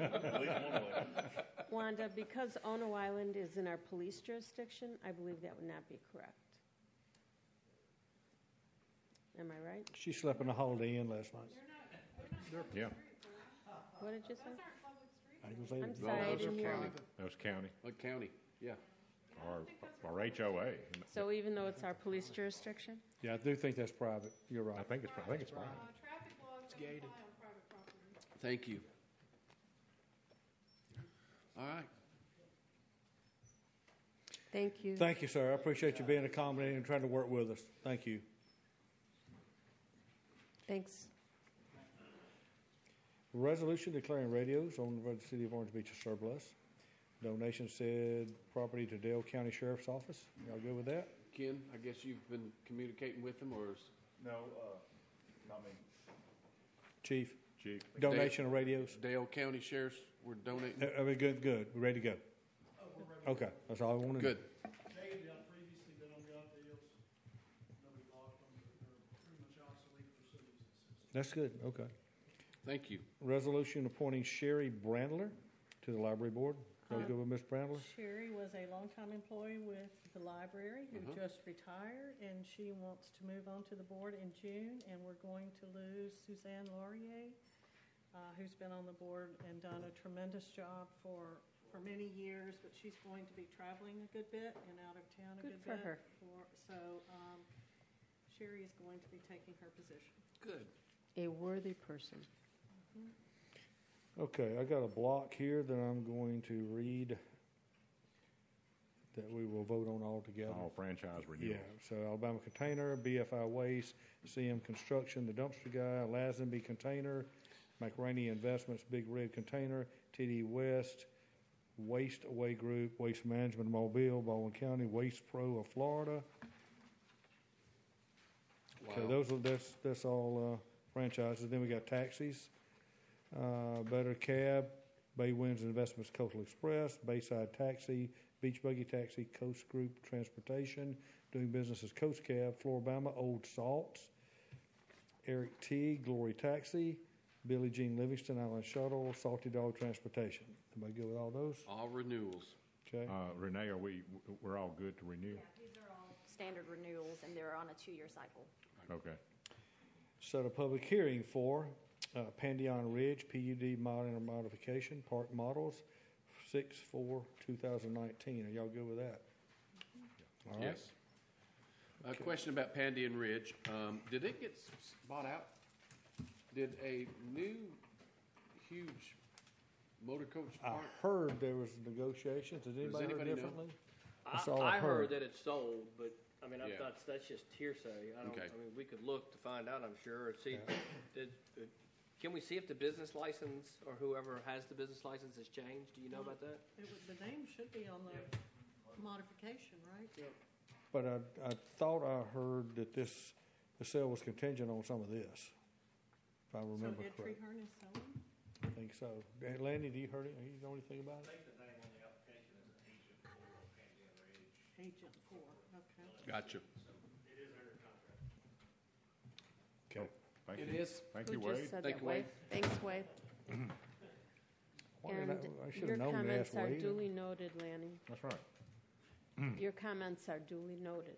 Wanda, because Ono Island is in our police jurisdiction, I believe that would not be correct. Am I right? She slept in a Holiday Inn last night. Yeah. What did you say? I was saying- I'm sorry, I didn't hear county. you. That was county. Like county, yeah. Or, or H O A. So even though it's our police jurisdiction? Yeah, I do think that's private. You're right. I think it's, I think it's fine. Traffic laws don't apply on private property. Thank you. All right. Thank you. Thank you, sir. I appreciate you being accommodating and trying to work with us. Thank you. Thanks. Resolution declaring radios owned by the city of Orange Beach as surplus. Donation said property to Dale County Sheriff's Office. Y'all good with that? Ken, I guess you've been communicating with them, or is? No, uh, not me. Chief? Chief. Donation of radios? Dale County Sheriff's, we're donating? Uh, I mean, good, good. We're ready to go. Okay, that's all I wanted. Good. They had previously been on gov deals. Nobody blocked them. They're pretty much obsolete for cities. That's good, okay. Thank you. Resolution appointing Sherry Brandler to the library board. Y'all Uh, good with Miss Brandler? Sherry was a longtime employee with the library who Mhm. just retired, and she wants to move on to the board in June, and we're going to lose Suzanne Laurier, uh, who's been on the board and done a tremendous job for, for many years, but she's going to be traveling a good bit and out of town a Good good, for bit. her. For, so um, Sherry is going to be taking her position. Good. A worthy person. Okay, I got a block here that I'm going to read that we will vote on all together. All franchise renewals. Yeah, so Alabama Container, B F I Waste, C M Construction, The Dumpster Guy, Lazenby Container, McRaney Investments, Big Red Container, T D West, Waste Away Group, Waste Management of Mobile, Baldwin County, Waste Pro of Florida. Okay, Wow. those are, that's, that's all uh, franchises. Then we got taxis, uh, Better Cab, Bay Winds Investments, Coastal Express, Bayside Taxi, Beach Buggy Taxi, Coast Group Transportation, doing business as Coast Cab, Floribama, Old Salts, Eric T, Glory Taxi, Billie Jean Livingston, Island Shuttle, Salty Dog Transportation. Everybody good with all those? All renewals. Okay. Uh, Renee, are we, we're all good to renew? These are all standard renewals, and they're on a two-year cycle. Okay. Set a public hearing for uh, Pandion Ridge P U D minor modification, park models, six four two thousand nineteen. Are y'all good with that? All right. Yes. A question about Pandion Ridge. Um, did it get s- bought out? Did a new, huge motor coach I park? heard there was negotiations. Has anybody, anybody heard know? differently? I, That's all I I've heard heard. that it's sold, but I mean, I, Yeah. that's that's just hearsay. I don't. Okay. I mean, we could look to find out. I'm sure. And see, did, did, can we see if the business license or whoever has the business license has changed? Do you know about that? It would, the name should be on the modification, right? But I, I thought I heard that this, the sale was contingent on some of this, if I remember So Ed correctly. Treherne is selling? I think so. Uh, Landy, do you heard it? You know anything about it? the name on the application is Agent for Pandion Ridge. Agent four, okay. Gotcha. It is under contract. Okay. Thank It you. is. Thank Who you, just Wade. said Thank that, you, Wade. Thanks, Wade. Why did And I- I should've your known to comments ask are Wade. duly noted, Lanny. That's right. Your comments are duly noted.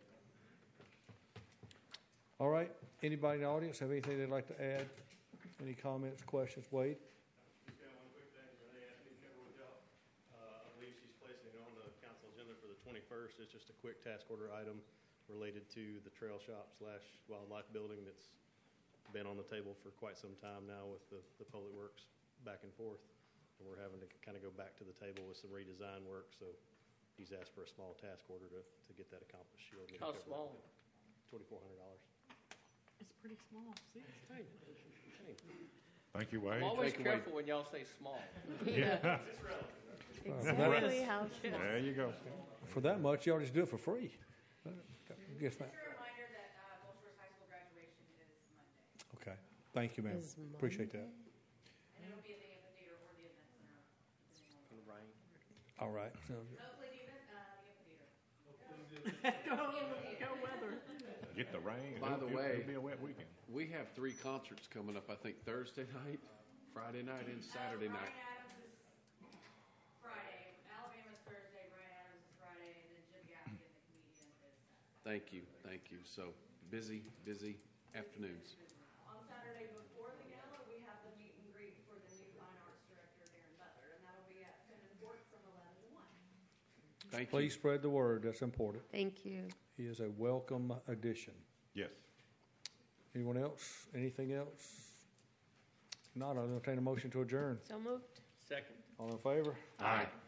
All right. Anybody in the audience have anything they'd like to add? Any comments, questions? Wade? Just got one quick thing. Renee asked me to cover with y'all. Uh, I believe she's placing it on the council agenda for the twenty-first. It's just a quick task order item related to the trail shop slash wildlife building that's been on the table for quite some time now with the, the public works back and forth. And we're having to kind of go back to the table with some redesign work. So he's asked for a small task order to, to get that accomplished. She'll get it How covered. small? twenty-four hundred dollars. It's pretty small. See, it's tiny. Thank you, Wade. I'm always Take away- careful when y'all say small. Yeah. Exactly how small. There you go. For that much, you ought to just do it for free. Uh, Guess not. Just a reminder that uh, Bolshevik High School graduation is Monday. Okay. Thank you, ma'am. Is Appreciate that. And it'll be at the amphitheater or the event center, depending on. Rain. All right. Sounds good. Hopefully the event, uh, the amphitheater. Go, go weather. Get the rain. By the It'll- way, it'll be a wet weekend. we have three concerts coming up, I think Thursday night, Friday night, and Saturday night. Adams is Friday, Alabama's Thursday, Brian Adams is Friday, and then Jim Gaffigan, the comedian, is Saturday. Thank you, thank you. So busy, busy afternoons. On Saturday before the gala, we have the meet and greet for the new fine arts director, Darren Butler, and that'll be at Fenton Court from eleven to one. Thank Please spread the word. That's important. Thank you. He is a welcome addition. Yes. Anyone else? Anything else? Not, I'll entertain a motion to adjourn. So moved. Second. All in favor? Aye.